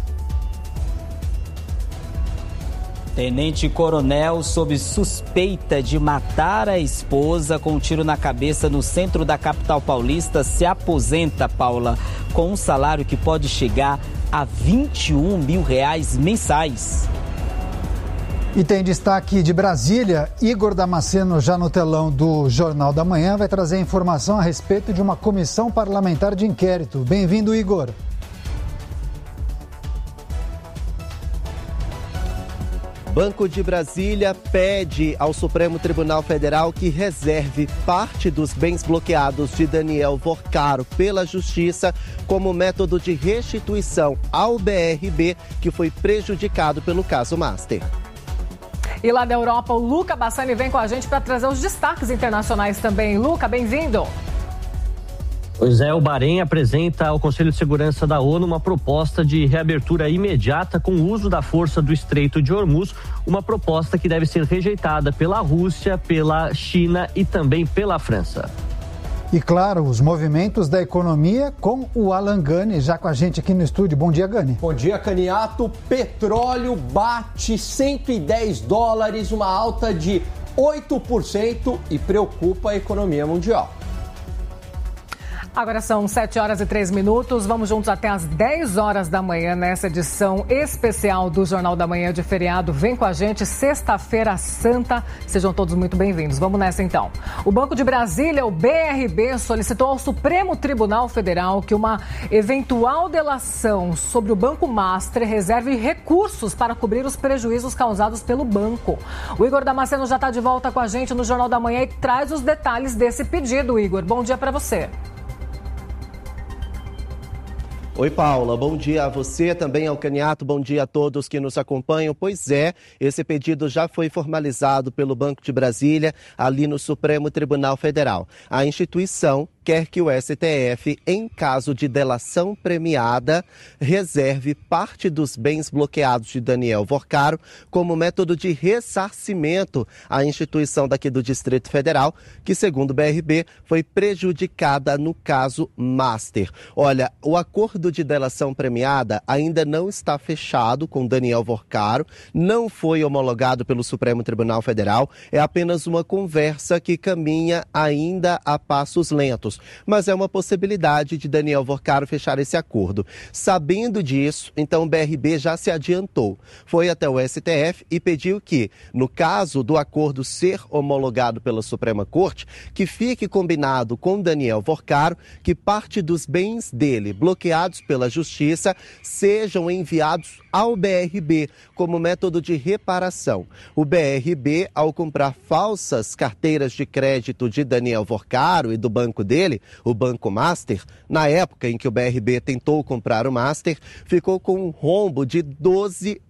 Speaker 14: Tenente-coronel sob suspeita de matar a esposa com um tiro na cabeça no centro da capital paulista se aposenta, Paula. com um salário que pode chegar a R$21 mil mensais.
Speaker 10: E tem destaque de Brasília. Igor Damasceno, já no telão do Jornal da Manhã, vai trazer informação a respeito de uma comissão parlamentar de inquérito. Bem-vindo, Igor.
Speaker 4: Banco de Brasília pede ao Supremo Tribunal Federal que reserve parte dos bens bloqueados de Daniel Vorcaro pela Justiça como método de restituição ao BRB, que foi prejudicado pelo caso Master.
Speaker 5: E lá da Europa, o Luca Bassani vem com a gente para trazer os destaques internacionais também. Luca, bem-vindo.
Speaker 11: Pois é, o Bahrein apresenta ao Conselho de Segurança da ONU uma proposta de reabertura imediata com o uso da força do Estreito de Hormuz, uma proposta que deve ser rejeitada pela Rússia, pela China e também pela França.
Speaker 10: E claro, os movimentos da economia com o Alan Gani, já com a gente aqui no estúdio. Bom dia, Gani.
Speaker 13: Bom dia, Caniato. Petróleo bate $110, uma alta de 8% e preocupa a economia mundial.
Speaker 5: Agora são 7h03. Vamos juntos até às 10 horas da manhã nessa edição especial do Jornal da Manhã de feriado. Vem com a gente, Sexta-feira Santa. Sejam todos muito bem-vindos. Vamos nessa então. O Banco de Brasília, o BRB, solicitou ao Supremo Tribunal Federal que uma eventual delação sobre o Banco Master reserve recursos para cobrir os prejuízos causados pelo banco. O Igor Damasceno já está de volta com a gente no Jornal da Manhã e traz os detalhes desse pedido. Igor, bom dia para você.
Speaker 4: Oi, Paula, bom dia a você, também ao Caniato, bom dia a todos que nos acompanham. Pois é, esse pedido já foi formalizado pelo Banco de Brasília, ali no Supremo Tribunal Federal. A instituição quer que o STF, em caso de delação premiada, reserve parte dos bens bloqueados de Daniel Vorcaro como método de ressarcimento à instituição daqui do Distrito Federal, que, segundo o BRB, foi prejudicada no caso Master. Olha, o acordo de delação premiada ainda não está fechado com Daniel Vorcaro, não foi homologado pelo Supremo Tribunal Federal, é apenas uma conversa que caminha ainda a passos lentos. Mas é uma possibilidade de Daniel Vorcaro fechar esse acordo. Sabendo disso, então o BRB já se adiantou. Foi até o STF e pediu que, no caso do acordo ser homologado pela Suprema Corte, que fique combinado com Daniel Vorcaro que parte dos bens dele bloqueados pela Justiça sejam enviados ao BRB como método de reparação. O BRB, ao comprar falsas carteiras de crédito de Daniel Vorcaro e do banco dele, o Banco Master, na época em que o BRB tentou comprar o Master, ficou com um rombo de 12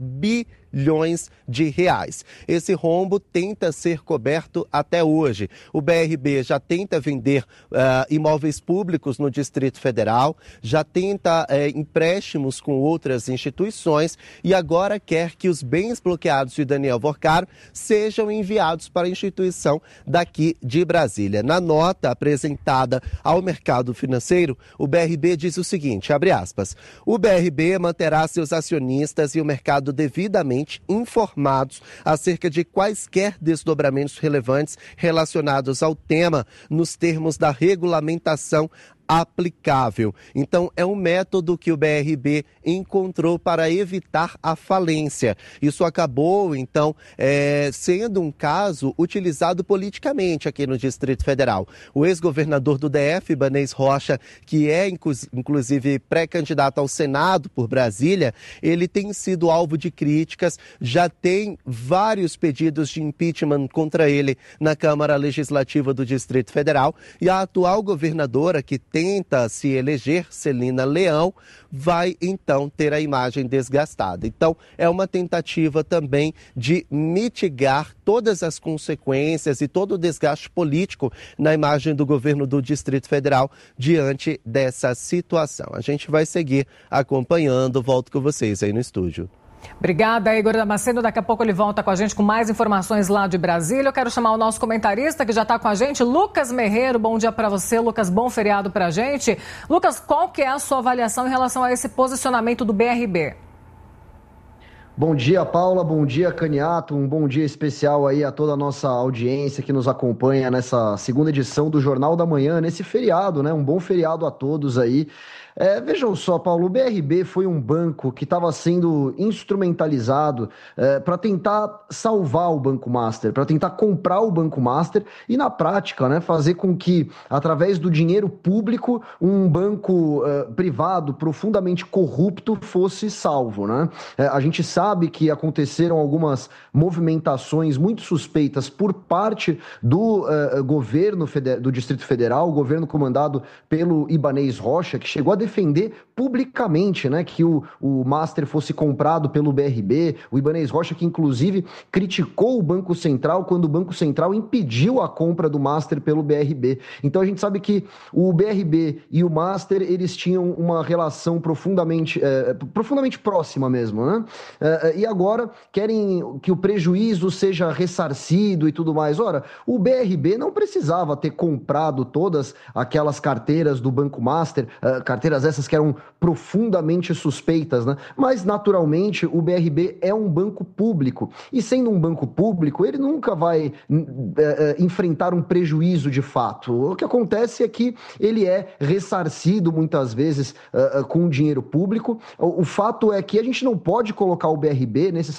Speaker 4: bilhões de reais. Esse rombo tenta ser coberto até hoje. O BRB já tenta vender imóveis públicos no Distrito Federal, já tenta empréstimos com outras instituições e agora quer que os bens bloqueados de Daniel Vorcaro sejam enviados para a instituição daqui de Brasília. Na nota apresentada ao mercado financeiro, o BRB diz o seguinte, abre aspas, o BRB manterá seus acionistas e o mercado devidamente informados acerca de quaisquer desdobramentos relevantes relacionados ao tema nos termos da regulamentação aplicável. Então, é um método que o BRB encontrou para evitar a falência. Isso acabou, então, sendo um caso utilizado politicamente aqui no Distrito Federal. O ex-governador do DF, Ibanez Rocha, que é, inclusive, pré-candidato ao Senado por Brasília, ele tem sido alvo de críticas, já tem vários pedidos de impeachment contra ele na Câmara Legislativa do Distrito Federal, e a atual governadora, que tenta se eleger, Celina Leão, vai então ter a imagem desgastada. Então, é uma tentativa também de mitigar todas as consequências e todo o desgaste político na imagem do governo do Distrito Federal diante dessa situação. A gente vai seguir acompanhando, volto com vocês aí no estúdio.
Speaker 5: Obrigada, Igor Damasceno. Daqui a pouco ele volta com a gente com mais informações lá de Brasília. Eu quero chamar o nosso comentarista que já está com a gente, Lucas Merreiro. Bom dia para você, Lucas. Bom feriado para a gente. Lucas, qual que é a sua avaliação em relação a esse posicionamento do BRB?
Speaker 15: Bom dia, Paula, bom dia, Caniato, um bom dia especial aí a toda a nossa audiência que nos acompanha nessa segunda edição do Jornal da Manhã, nesse feriado, né? Um bom feriado a todos aí. Vejam só, Paulo, o BRB foi um banco que estava sendo instrumentalizado para tentar salvar o Banco Master, para tentar comprar o Banco Master e, na prática, né, fazer com que, através do dinheiro público, um banco privado profundamente corrupto fosse salvo, né? A gente sabe que aconteceram algumas movimentações muito suspeitas por parte do governo do Distrito Federal, o governo comandado pelo Ibanez Rocha, que chegou a defender publicamente, né, que o Master fosse comprado pelo BRB, o Ibanez Rocha que inclusive criticou o Banco Central quando o Banco Central impediu a compra do Master pelo BRB. Então a gente sabe que o BRB e o Master, eles tinham uma relação profundamente próxima mesmo, né? E agora querem que o prejuízo seja ressarcido e tudo mais. Ora, o BRB não precisava ter comprado todas aquelas carteiras do Banco Master, carteiras essas que eram profundamente suspeitas, né? Mas, naturalmente, o BRB é um banco público. E, sendo um banco público, ele nunca vai enfrentar um prejuízo de fato. O que acontece é que ele é ressarcido, muitas vezes, com dinheiro público. O fato é que a gente não pode colocar o BRB necessariamente